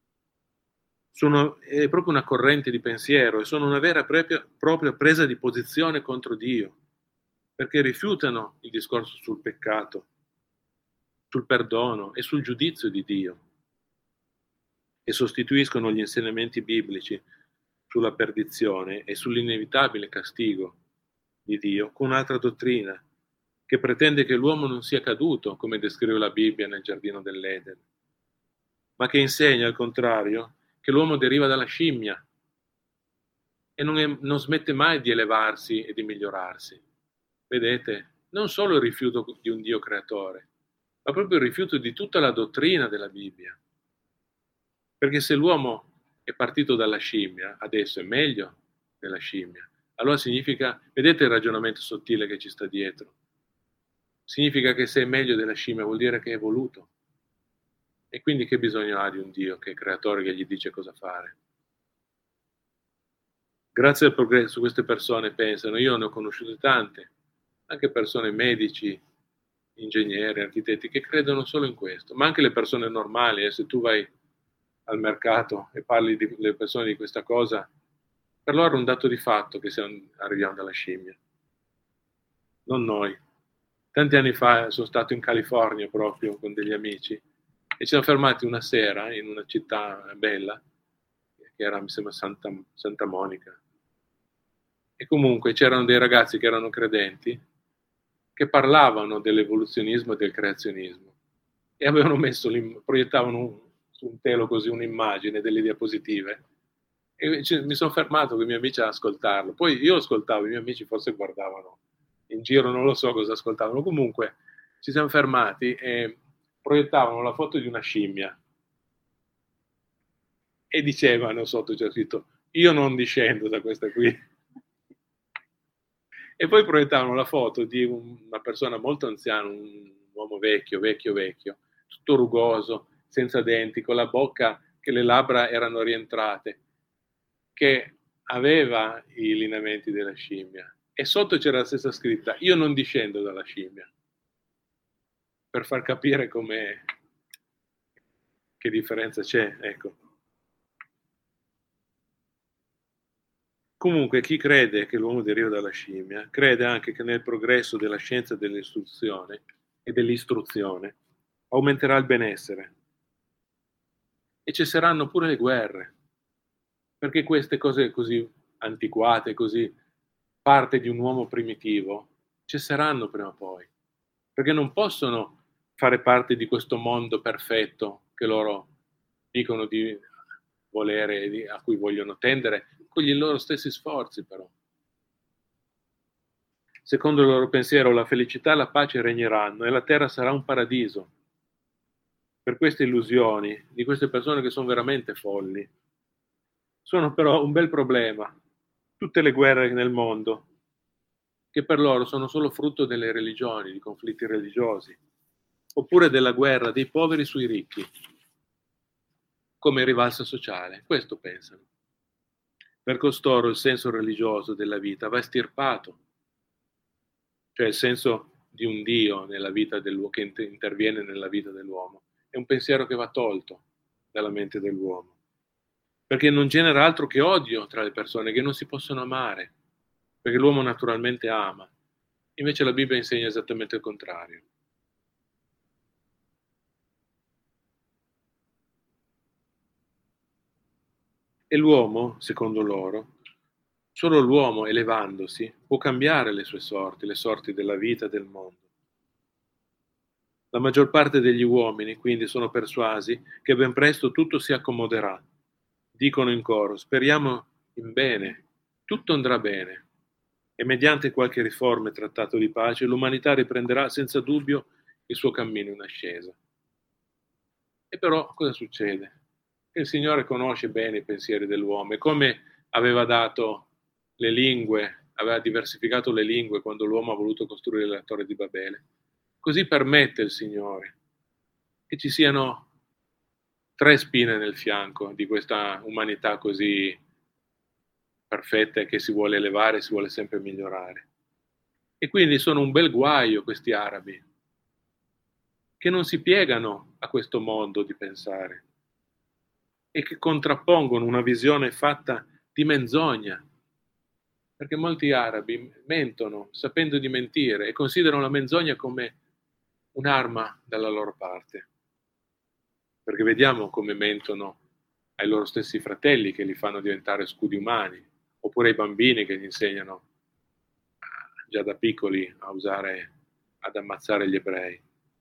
è proprio una corrente di pensiero e sono una vera e propria presa di posizione contro Dio, perché rifiutano il discorso sul peccato, sul perdono e sul giudizio di Dio e sostituiscono gli insegnamenti biblici sulla perdizione e sull'inevitabile castigo di Dio con un'altra dottrina che pretende che l'uomo non sia caduto, come descrive la Bibbia nel giardino dell'Eden, ma che insegna al contrario che l'uomo deriva dalla scimmia e non smette mai di elevarsi e di migliorarsi. Vedete, non solo il rifiuto di un Dio creatore, ma proprio il rifiuto di tutta la dottrina della Bibbia. Perché se l'uomo è partito dalla scimmia, adesso è meglio della scimmia. Allora significa, vedete il ragionamento sottile che ci sta dietro? Significa che se è meglio della scimmia vuol dire che è evoluto. E quindi che bisogno ha di un Dio che è creatore che gli dice cosa fare? Grazie al progresso queste persone pensano, io ne ho conosciute tante, anche persone medici, ingegneri, architetti, che credono solo in questo, ma anche le persone normali, se tu vai al mercato e parli delle persone di questa cosa, per loro è un dato di fatto che arriviamo dalla scimmia. Non noi. Tanti anni fa sono stato in California proprio con degli amici e ci siamo fermati una sera in una città bella, che era, mi sembra, Santa Monica. E comunque c'erano dei ragazzi che erano credenti che parlavano dell'evoluzionismo e del creazionismo e avevano proiettavano su un telo così un'immagine delle diapositive e mi sono fermato con i miei amici ad ascoltarlo. Poi io ascoltavo, i miei amici forse guardavano in giro, non lo so cosa ascoltavano. Comunque ci siamo fermati e proiettavano la foto di una scimmia e dicevano sotto, c'è scritto, io non discendo da questa qui. E poi proiettavano la foto di una persona molto anziana, un uomo vecchio, tutto rugoso, senza denti, con la bocca che le labbra erano rientrate, che aveva i lineamenti della scimmia. E sotto c'era la stessa scritta: io non discendo dalla scimmia, per far capire che differenza c'è, ecco. Comunque chi crede che l'uomo deriva dalla scimmia, crede anche che nel progresso della scienza dell'istruzione e dell'istruzione aumenterà il benessere e cesseranno pure le guerre, perché queste cose così antiquate, così parte di un uomo primitivo, cesseranno prima o poi, perché non possono fare parte di questo mondo perfetto che loro dicono di volere e a cui vogliono tendere, con i loro stessi sforzi però. Secondo il loro pensiero la felicità e la pace regneranno e la terra sarà un paradiso. Per queste illusioni di queste persone che sono veramente folli, sono però un bel problema. Tutte le guerre nel mondo, che per loro sono solo frutto delle religioni, di conflitti religiosi, oppure della guerra dei poveri sui ricchi, come rivalsa sociale. Questo pensano. Per costoro il senso religioso della vita va estirpato, cioè il senso di un Dio nella vita dell'uomo, che interviene nella vita dell'uomo. È un pensiero che va tolto dalla mente dell'uomo, perché non genera altro che odio tra le persone che non si possono amare, perché l'uomo naturalmente ama. Invece la Bibbia insegna esattamente il contrario. E l'uomo, secondo loro, solo l'uomo elevandosi può cambiare le sue sorti, le sorti della vita e del mondo. La maggior parte degli uomini quindi sono persuasi che ben presto tutto si accomoderà. Dicono in coro: speriamo in bene, tutto andrà bene. E mediante qualche riforma e trattato di pace l'umanità riprenderà senza dubbio il suo cammino in ascesa. E però cosa succede? Che il Signore conosce bene i pensieri dell'uomo e come aveva dato le lingue, aveva diversificato le lingue quando l'uomo ha voluto costruire la Torre di Babele, così permette il Signore che ci siano 3 spine nel fianco di questa umanità così perfetta e che si vuole elevare, si vuole sempre migliorare. E quindi sono un bel guaio questi arabi, che non si piegano a questo modo di pensare e che contrappongono una visione fatta di menzogna, perché molti arabi mentono sapendo di mentire e considerano la menzogna come un'arma dalla loro parte, perché vediamo come mentono ai loro stessi fratelli che li fanno diventare scudi umani, oppure ai bambini che gli insegnano già da piccoli ad ammazzare gli ebrei.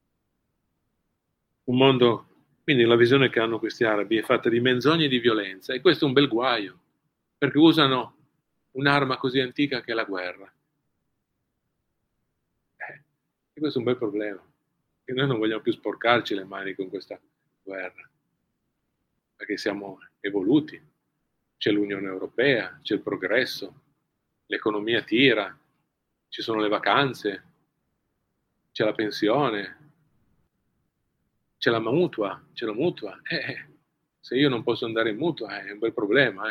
Un mondo, quindi la visione che hanno questi arabi è fatta di menzogne e di violenza, e questo è un bel guaio, perché usano un'arma così antica che è la guerra. E questo è un bel problema, che noi non vogliamo più sporcarci le mani con questa guerra, perché siamo evoluti, c'è l'Unione Europea, c'è il progresso, l'economia tira, ci sono le vacanze, c'è la pensione, c'è la mutua. Se io non posso andare in mutua è un bel problema.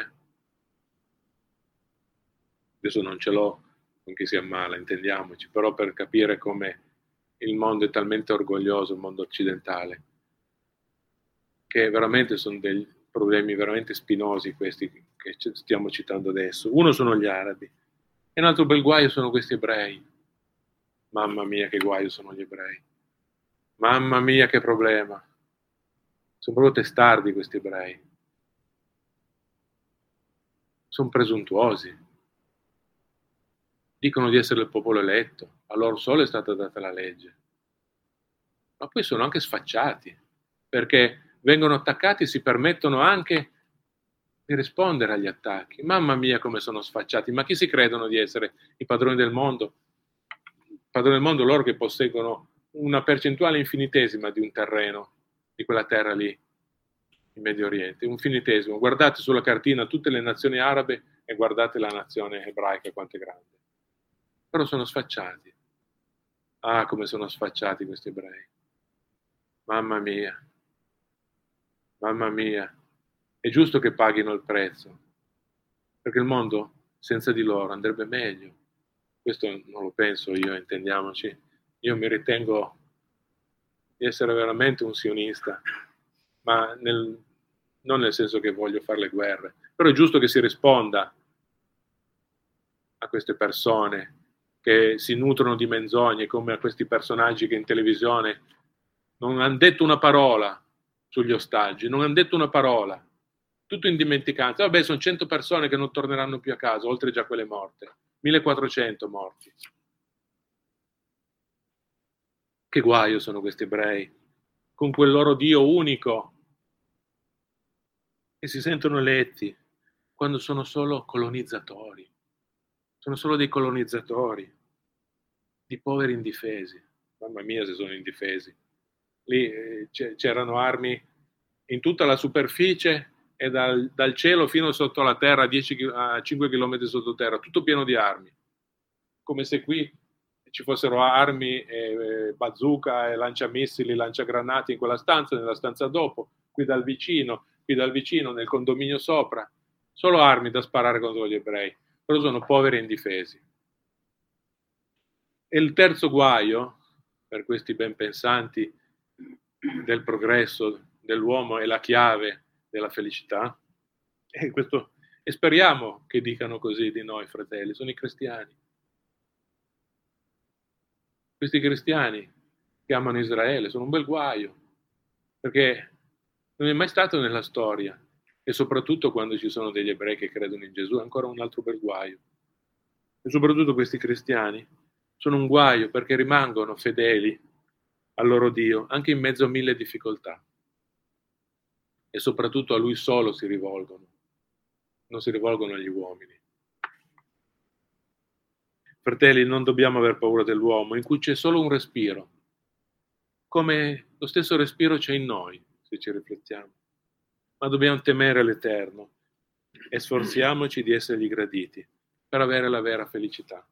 Adesso non ce l'ho con chi si ammala, intendiamoci, però per capire come il mondo è talmente orgoglioso, il mondo occidentale, che veramente sono dei problemi veramente spinosi questi che stiamo citando adesso. Uno sono gli arabi, e un altro bel guaio sono questi ebrei. Mamma mia che guaio sono gli ebrei. Mamma mia che problema. Sono proprio testardi questi ebrei. Sono presuntuosi. Dicono di essere il popolo eletto, a loro solo è stata data la legge. Ma poi sono anche sfacciati, perché vengono attaccati e si permettono anche di rispondere agli attacchi. Mamma mia come sono sfacciati, ma chi si credono di essere i padroni del mondo? I padroni del mondo loro che posseggono una percentuale infinitesima di un terreno, di quella terra lì, in Medio Oriente, un infinitesimo. Guardate sulla cartina tutte le nazioni arabe e guardate la nazione ebraica quanto è grande. Però sono sfacciati. Ah, come sono sfacciati questi ebrei. Mamma mia. Mamma mia. È giusto che paghino il prezzo, perché il mondo senza di loro andrebbe meglio. Questo non lo penso io, intendiamoci. Io mi ritengo di essere veramente un sionista, ma non nel senso che voglio fare le guerre, però è giusto che si risponda a queste persone che si nutrono di menzogne, come a questi personaggi che in televisione non hanno detto una parola sugli ostaggi, non hanno detto una parola, tutto in dimenticanza. Vabbè, sono 100 persone che non torneranno più a casa, oltre già quelle morte, 1400 morti. Che guaio sono questi ebrei, con quel loro Dio unico, che si sentono eletti quando sono solo colonizzatori, sono solo dei colonizzatori, di poveri indifesi. Mamma mia se sono indifesi. Lì c'erano armi in tutta la superficie e dal cielo fino sotto la terra, a 5 km sottoterra, tutto pieno di armi. Come se qui ci fossero armi, bazooka e lanciamissili, lanciagranati in quella stanza, nella stanza dopo, qui dal vicino, nel condominio sopra. Solo armi da sparare contro gli ebrei, però sono poveri e indifesi. E il terzo guaio, per questi ben pensanti del progresso dell'uomo, è la chiave della felicità, e speriamo che dicano così di noi, fratelli, sono i cristiani. Questi cristiani che amano Israele sono un bel guaio, perché non è mai stato nella storia, e soprattutto quando ci sono degli ebrei che credono in Gesù, è ancora un altro bel guaio. E soprattutto questi cristiani sono un guaio perché rimangono fedeli al loro Dio, anche in mezzo a 1000 difficoltà. E soprattutto a Lui solo si rivolgono, non si rivolgono agli uomini. Fratelli, non dobbiamo aver paura dell'uomo, in cui c'è solo un respiro, come lo stesso respiro c'è in noi, se ci riflettiamo. Ma dobbiamo temere l'Eterno e sforziamoci di essergli graditi per avere la vera felicità.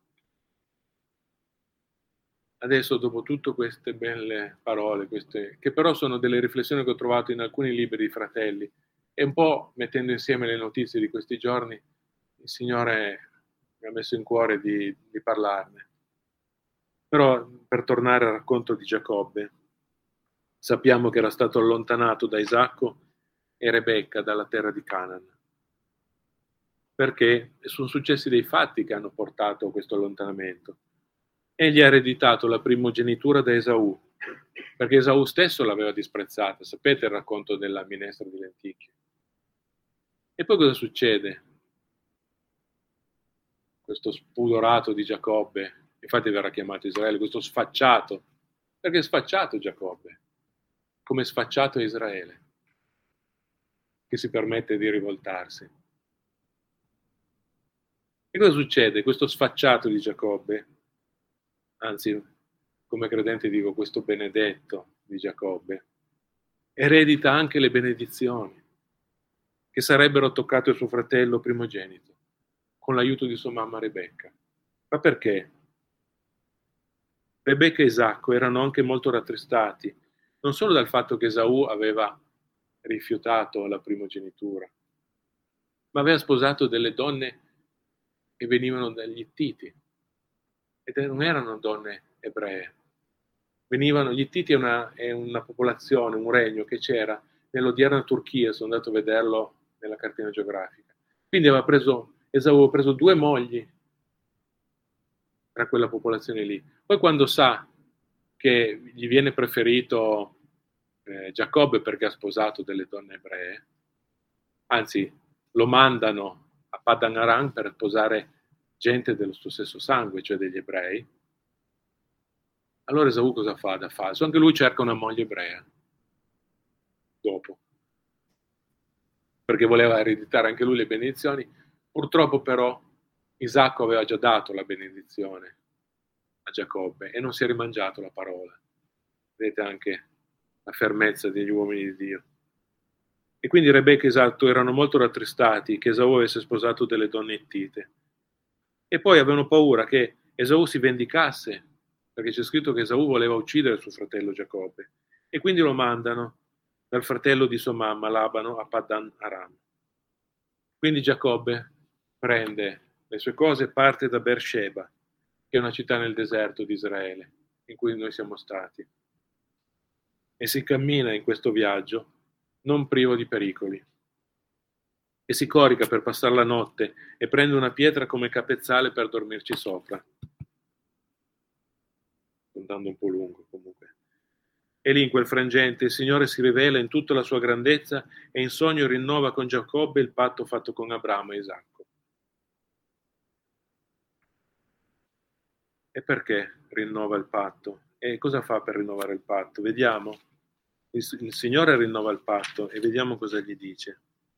Adesso, dopo tutte queste belle parole, che però sono delle riflessioni che ho trovato in alcuni libri di fratelli, e un po' mettendo insieme le notizie di questi giorni, il Signore mi ha messo in cuore di parlarne. Però, per tornare al racconto di Giacobbe, sappiamo che era stato allontanato da Isacco e Rebecca dalla terra di Canaan, perché sono successi dei fatti che hanno portato a questo allontanamento. Egli ha ereditato la primogenitura da Esaù, perché Esaù stesso l'aveva disprezzata. Sapete il racconto della minestra di lenticchie. E poi cosa succede? Questo spudorato di Giacobbe, infatti verrà chiamato Israele, questo sfacciato, perché è sfacciato Giacobbe, come sfacciato è Israele, che si permette di rivoltarsi. E cosa succede? Questo sfacciato di Giacobbe, anzi, come credente dico questo benedetto di Giacobbe, eredita anche le benedizioni che sarebbero toccate a suo fratello primogenito, con l'aiuto di sua mamma Rebecca. Ma perché? Rebecca e Isacco erano anche molto rattristati, non solo dal fatto che Esaù aveva rifiutato la primogenitura, ma aveva sposato delle donne che venivano dagli Ittiti, ed non erano donne ebree. Gli Ittiti è una popolazione, un regno che c'era nell'odierna Turchia, sono andato a vederlo nella cartina geografica. Quindi Esaù aveva preso 2 mogli tra quella popolazione lì. Poi quando sa che gli viene preferito Giacobbe perché ha sposato delle donne ebree, anzi lo mandano a Paddan Aram per sposare gente dello suo stesso sangue, cioè degli ebrei. Allora Esaù cosa fa da falso? Anche lui cerca una moglie ebrea, dopo, perché voleva ereditare anche lui le benedizioni. Purtroppo però Isacco aveva già dato la benedizione a Giacobbe e non si è rimangiato la parola. Vedete anche la fermezza degli uomini di Dio. E quindi Rebecca e Isacco erano molto rattristati che Esaù avesse sposato delle donne ittite. E poi avevano paura che Esaù si vendicasse perché c'è scritto che Esaù voleva uccidere suo fratello Giacobbe, e quindi lo mandano dal fratello di sua mamma, Labano, a Paddan Aram. Quindi Giacobbe prende le sue cose e parte da Beersheba, che è una città nel deserto di Israele, in cui noi siamo stati, e si cammina in questo viaggio non privo di pericoli. E si corica per passare la notte e prende una pietra come capezzale per dormirci sopra. Sto andando un po' lungo comunque. E lì in quel frangente il Signore si rivela in tutta la sua grandezza e in sogno rinnova con Giacobbe il patto fatto con Abramo e Isacco. E perché rinnova il patto? E cosa fa per rinnovare il patto? Vediamo. Il Signore rinnova il patto e vediamo cosa gli dice.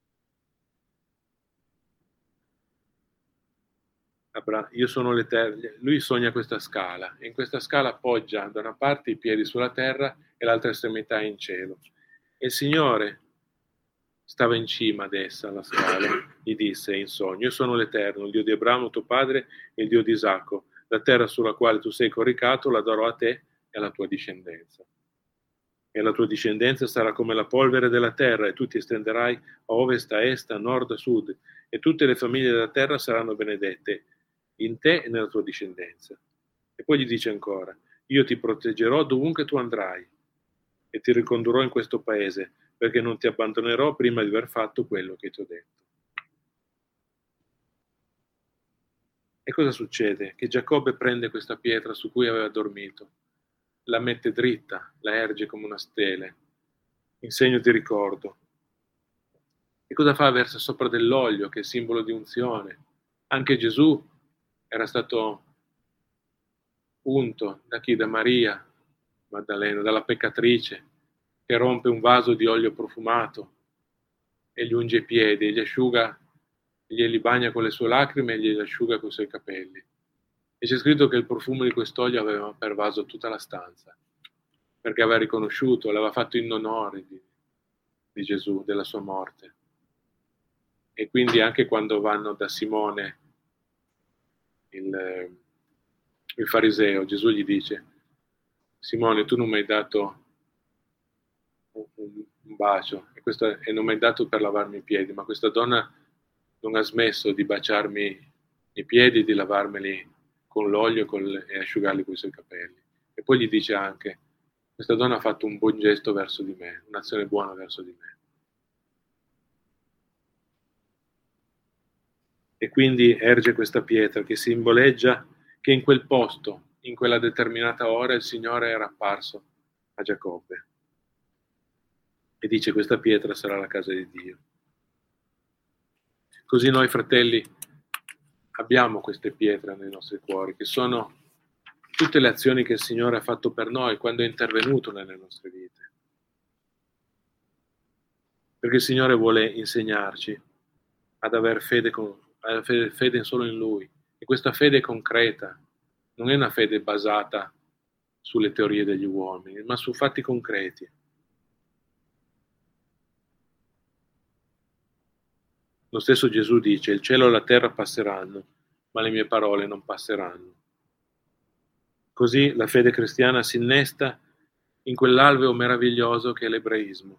Io sono l'Eterno. Lui sogna questa scala e in questa scala appoggia da una parte i piedi sulla terra e l'altra estremità in cielo. E il Signore stava in cima ad essa, alla scala, gli disse in sogno: io sono l'Eterno, il Dio di Abramo tuo padre e il Dio di Isacco. La terra sulla quale tu sei coricato la darò a te e alla tua discendenza. E la tua discendenza sarà come la polvere della terra, e tu ti estenderai a ovest, a est, a nord, a sud, e tutte le famiglie della terra saranno benedette in te e nella tua discendenza. E poi gli dice ancora: io ti proteggerò dovunque tu andrai, e ti ricondurrò in questo paese, perché non ti abbandonerò prima di aver fatto quello che ti ho detto. E cosa succede? Che Giacobbe prende questa pietra su cui aveva dormito, la mette dritta, la erge come una stele, in segno di ricordo. E cosa fa? Versa sopra dell'olio, che è simbolo di unzione. Anche Gesù era stato unto da chi? Da Maria Maddalena, dalla peccatrice, che rompe un vaso di olio profumato e gli unge i piedi, e li asciuga, glieli bagna con le sue lacrime e glieli asciuga con i suoi capelli. E c'è scritto che il profumo di quest'olio aveva pervaso tutta la stanza, perché aveva riconosciuto, l'aveva fatto in onore di Gesù, della sua morte. E quindi anche quando vanno da Simone, il fariseo, Gesù gli dice: Simone, tu non mi hai dato un bacio e non mi hai dato per lavarmi i piedi, ma questa donna non ha smesso di baciarmi i piedi e di lavarmeli con l'olio e asciugarli con i suoi capelli. E poi gli dice anche: questa donna ha fatto un buon gesto verso di me, un'azione buona verso di me. E quindi erge questa pietra che simboleggia che in quel posto, in quella determinata ora, il Signore era apparso a Giacobbe. E dice: questa pietra sarà la casa di Dio. Così noi, fratelli, abbiamo queste pietre nei nostri cuori, che sono tutte le azioni che il Signore ha fatto per noi quando è intervenuto nelle nostre vite. Perché il Signore vuole insegnarci ad avere fede solo in Lui. E questa fede è concreta, non è una fede basata sulle teorie degli uomini, ma su fatti concreti. Lo stesso Gesù dice: il cielo e la terra passeranno, ma le mie parole non passeranno. Così la fede cristiana si innesta in quell'alveo meraviglioso che è l'ebraismo.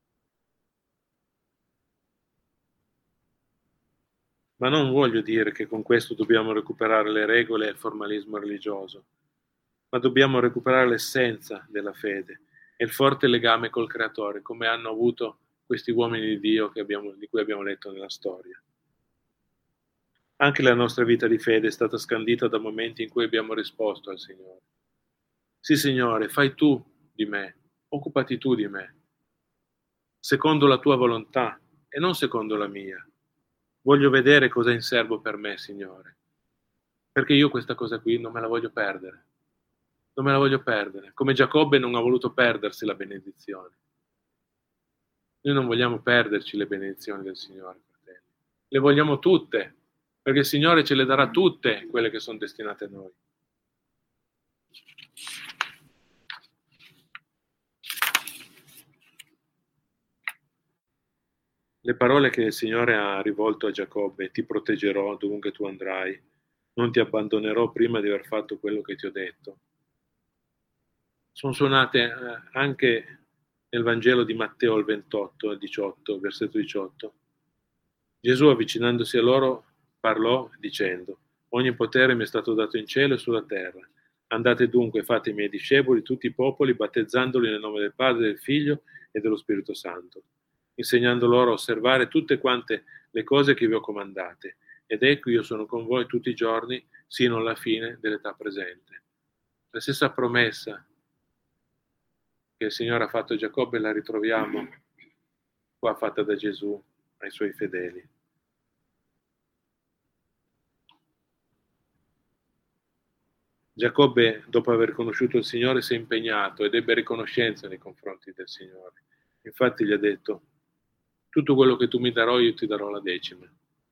Ma non voglio dire che con questo dobbiamo recuperare le regole e il formalismo religioso, ma dobbiamo recuperare l'essenza della fede e il forte legame col Creatore, come hanno avuto questi uomini di Dio di cui abbiamo letto nella storia. Anche la nostra vita di fede è stata scandita da momenti in cui abbiamo risposto al Signore: sì, Signore, fai tu di me, occupati tu di me, secondo la tua volontà e non secondo la mia. Voglio vedere cosa è in serbo per me, Signore, perché io questa cosa qui non me la voglio perdere. Non me la voglio perdere, come Giacobbe non ha voluto perdersi la benedizione. Noi non vogliamo perderci le benedizioni del Signore, fratelli. Le vogliamo tutte, perché il Signore ce le darà tutte quelle che sono destinate a noi. Le parole che il Signore ha rivolto a Giacobbe: ti proteggerò dovunque tu andrai, non ti abbandonerò prima di aver fatto quello che ti ho detto. sono suonate anche nel Vangelo di Matteo al 28, al 18, versetto 18. Gesù, avvicinandosi a loro, parlò dicendo: ogni potere mi è stato dato in cielo e sulla terra. Andate dunque e fate i miei discepoli tutti i popoli, battezzandoli nel nome del Padre, del Figlio e dello Spirito Santo, insegnando loro a osservare tutte quante le cose che vi ho comandate. Ed ecco, io sono con voi tutti i giorni, sino alla fine dell'età presente. La stessa promessa che il Signore ha fatto a Giacobbe la ritroviamo qua fatta da Gesù ai suoi fedeli. Giacobbe, dopo aver conosciuto il Signore, si è impegnato ed ebbe riconoscenza nei confronti del Signore. Infatti gli ha detto: tutto quello che tu mi darai, io ti darò la decima.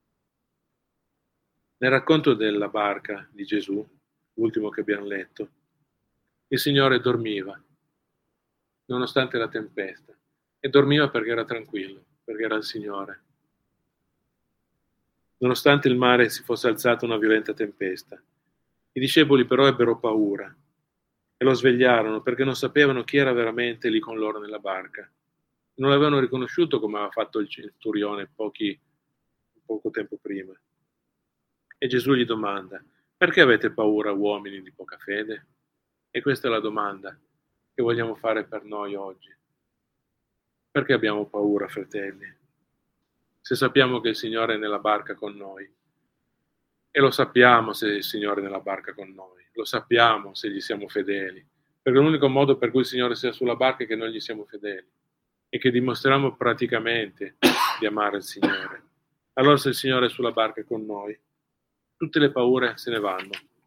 Nel racconto della barca di Gesù, l'ultimo che abbiamo letto, il Signore dormiva, nonostante la tempesta, e dormiva perché era tranquillo, perché era il Signore. Nonostante il mare si fosse alzata una violenta tempesta. I discepoli però ebbero paura e lo svegliarono perché non sapevano chi era veramente lì con loro nella barca. Non l'avevano riconosciuto come aveva fatto il centurione poco tempo prima. E Gesù gli domanda: perché avete paura, uomini di poca fede? E questa è la domanda che vogliamo fare per noi oggi. Perché abbiamo paura, fratelli? Se sappiamo che il Signore è nella barca con noi. E lo sappiamo se il Signore è nella barca con noi, lo sappiamo se gli siamo fedeli, perché l'unico modo per cui il Signore sia sulla barca è che noi gli siamo fedeli e che dimostriamo praticamente di amare il Signore. Allora se il Signore è sulla barca con noi, tutte le paure se ne vanno.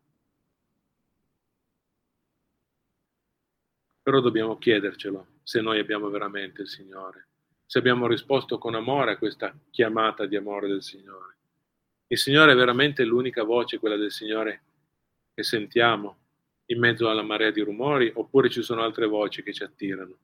Però dobbiamo chiedercelo se noi abbiamo veramente il Signore, se abbiamo risposto con amore a questa chiamata di amore del Signore. Il Signore è veramente l'unica voce, quella del Signore, che sentiamo in mezzo alla marea di rumori, oppure ci sono altre voci che ci attirano?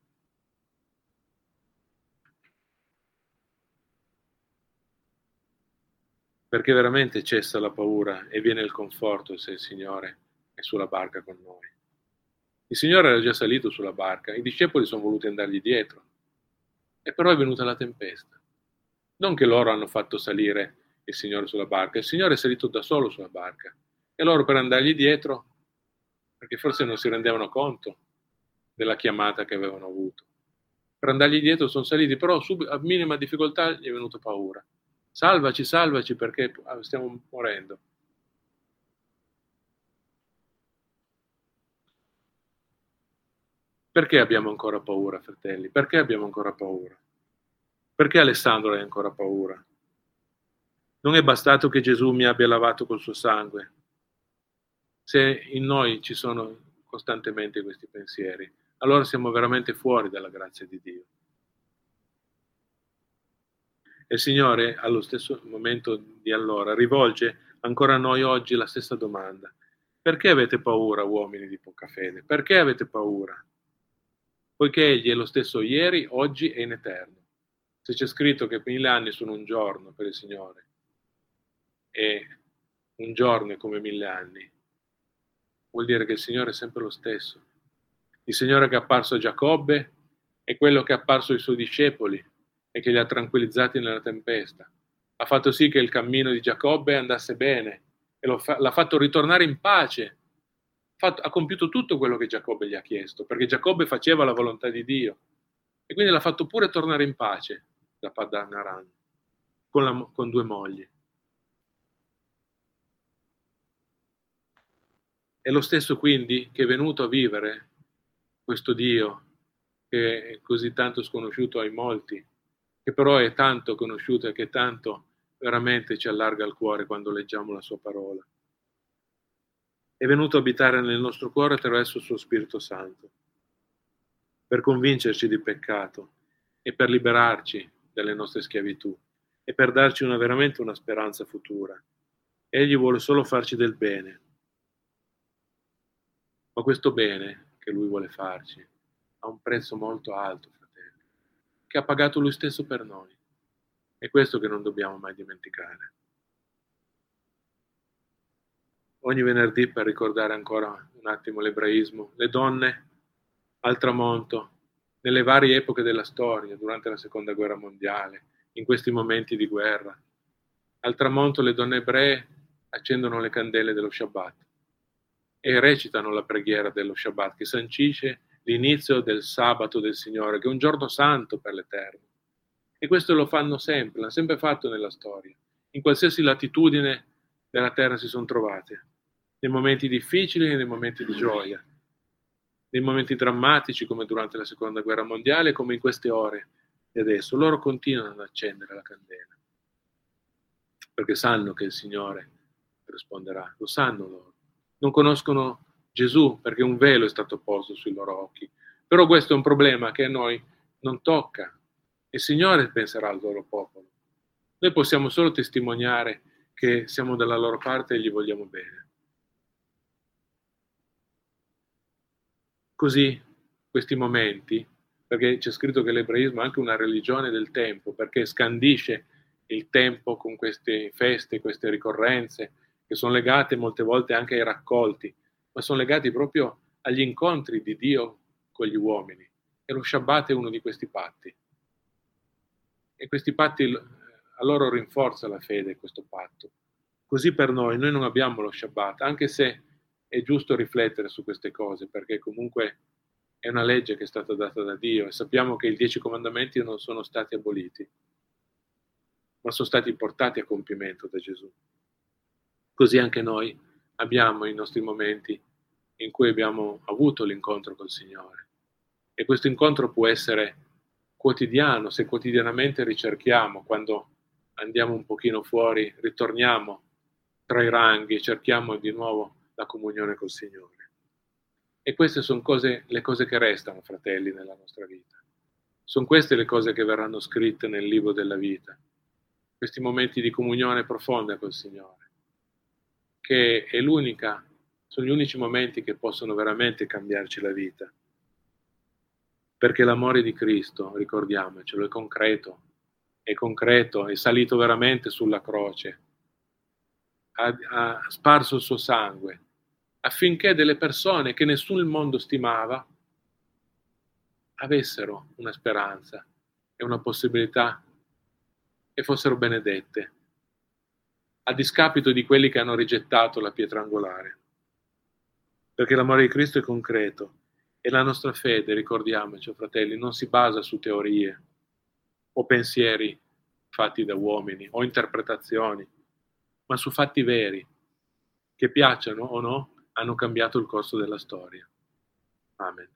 Perché veramente cessa la paura e viene il conforto se il Signore è sulla barca con noi. Il Signore era già salito sulla barca, i discepoli sono voluti andargli dietro, e però è venuta la tempesta. Non che loro hanno fatto salire il Signore sulla barca, il Signore è salito da solo sulla barca, e loro per andargli dietro, perché forse non si rendevano conto della chiamata che avevano avuto. Per andargli dietro sono saliti, però a minima difficoltà gli è venuta paura. Salvaci, salvaci, perché stiamo morendo. Perché abbiamo ancora paura, fratelli? Perché abbiamo ancora paura? Perché Alessandro ha ancora paura? Non è bastato che Gesù mi abbia lavato col suo sangue. Se in noi ci sono costantemente questi pensieri, allora siamo veramente fuori dalla grazia di Dio. E il Signore, allo stesso momento di allora, rivolge ancora a noi oggi la stessa domanda. Perché avete paura, uomini di poca fede? Perché avete paura? Poiché Egli è lo stesso ieri, oggi e in eterno. Se c'è scritto che 1000 anni sono un giorno per il Signore e un giorno è come 1000 anni, vuol dire che il Signore è sempre lo stesso. Il Signore che è apparso a Giacobbe è quello che è apparso ai suoi discepoli e che li ha tranquillizzati nella tempesta. Ha fatto sì che il cammino di Giacobbe andasse bene e l'ha fatto ritornare in pace. Ha compiuto tutto quello che Giacobbe gli ha chiesto, perché Giacobbe faceva la volontà di Dio e quindi l'ha fatto pure tornare in pace da Paddan Aram con 2 mogli. È lo stesso quindi che è venuto a vivere questo Dio che è così tanto sconosciuto ai molti, che però è tanto conosciuto e che tanto veramente ci allarga il cuore quando leggiamo la sua parola. È venuto a abitare nel nostro cuore attraverso il suo Spirito Santo, per convincerci di peccato e per liberarci dalle nostre schiavitù e per darci veramente una speranza futura. Egli vuole solo farci del bene, ma questo bene che lui vuole farci ha un prezzo molto alto, fratelli, che ha pagato lui stesso per noi. È questo che non dobbiamo mai dimenticare. Ogni venerdì, per ricordare ancora un attimo l'ebraismo, le donne al tramonto, nelle varie epoche della storia, durante la Seconda Guerra Mondiale, in questi momenti di guerra. Al tramonto le donne ebree accendono le candele dello Shabbat e recitano la preghiera dello Shabbat, che sancisce l'inizio del sabato del Signore, che è un giorno santo per l'Eterno. E questo lo fanno sempre, l'hanno sempre fatto nella storia. In qualsiasi latitudine della terra si sono trovate, nei momenti difficili e nei momenti di gioia, nei momenti drammatici come durante la Seconda Guerra Mondiale, come in queste ore di adesso. Loro continuano ad accendere la candela, perché sanno che il Signore risponderà, lo sanno loro. Non conoscono Gesù perché un velo è stato posto sui loro occhi. Però questo è un problema che a noi non tocca. Il Signore penserà al loro popolo. Noi possiamo solo testimoniare che siamo dalla loro parte e gli vogliamo bene. Così, questi momenti, perché c'è scritto che l'ebraismo è anche una religione del tempo, perché scandisce il tempo con queste feste, queste ricorrenze, che sono legate molte volte anche ai raccolti, ma sono legati proprio agli incontri di Dio con gli uomini. E lo Shabbat è uno di questi patti. E questi patti, a loro rinforza la fede, questo patto. Così per noi non abbiamo lo Shabbat, anche se è giusto riflettere su queste cose, perché comunque è una legge che è stata data da Dio e sappiamo che i 10 comandamenti non sono stati aboliti, ma sono stati portati a compimento da Gesù. Così anche noi abbiamo i nostri momenti in cui abbiamo avuto l'incontro col Signore. E questo incontro può essere quotidiano, se quotidianamente ricerchiamo, quando andiamo un pochino fuori, ritorniamo tra i ranghi e cerchiamo di nuovo la comunione col Signore. E queste sono le cose che restano, fratelli, nella nostra vita. Sono queste le cose che verranno scritte nel libro della vita. Questi momenti di comunione profonda col Signore, che è sono gli unici momenti che possono veramente cambiarci la vita. Perché l'amore di Cristo, ricordiamocelo, è concreto, è salito veramente sulla croce, ha sparso il suo sangue, affinché delle persone che nessuno il mondo stimava avessero una speranza e una possibilità e fossero benedette, a discapito di quelli che hanno rigettato la pietra angolare. Perché l'amore di Cristo è concreto e la nostra fede, ricordiamoci, fratelli, non si basa su teorie o pensieri fatti da uomini o interpretazioni, ma su fatti veri che, piacciono o no, hanno cambiato il corso della storia. Amen.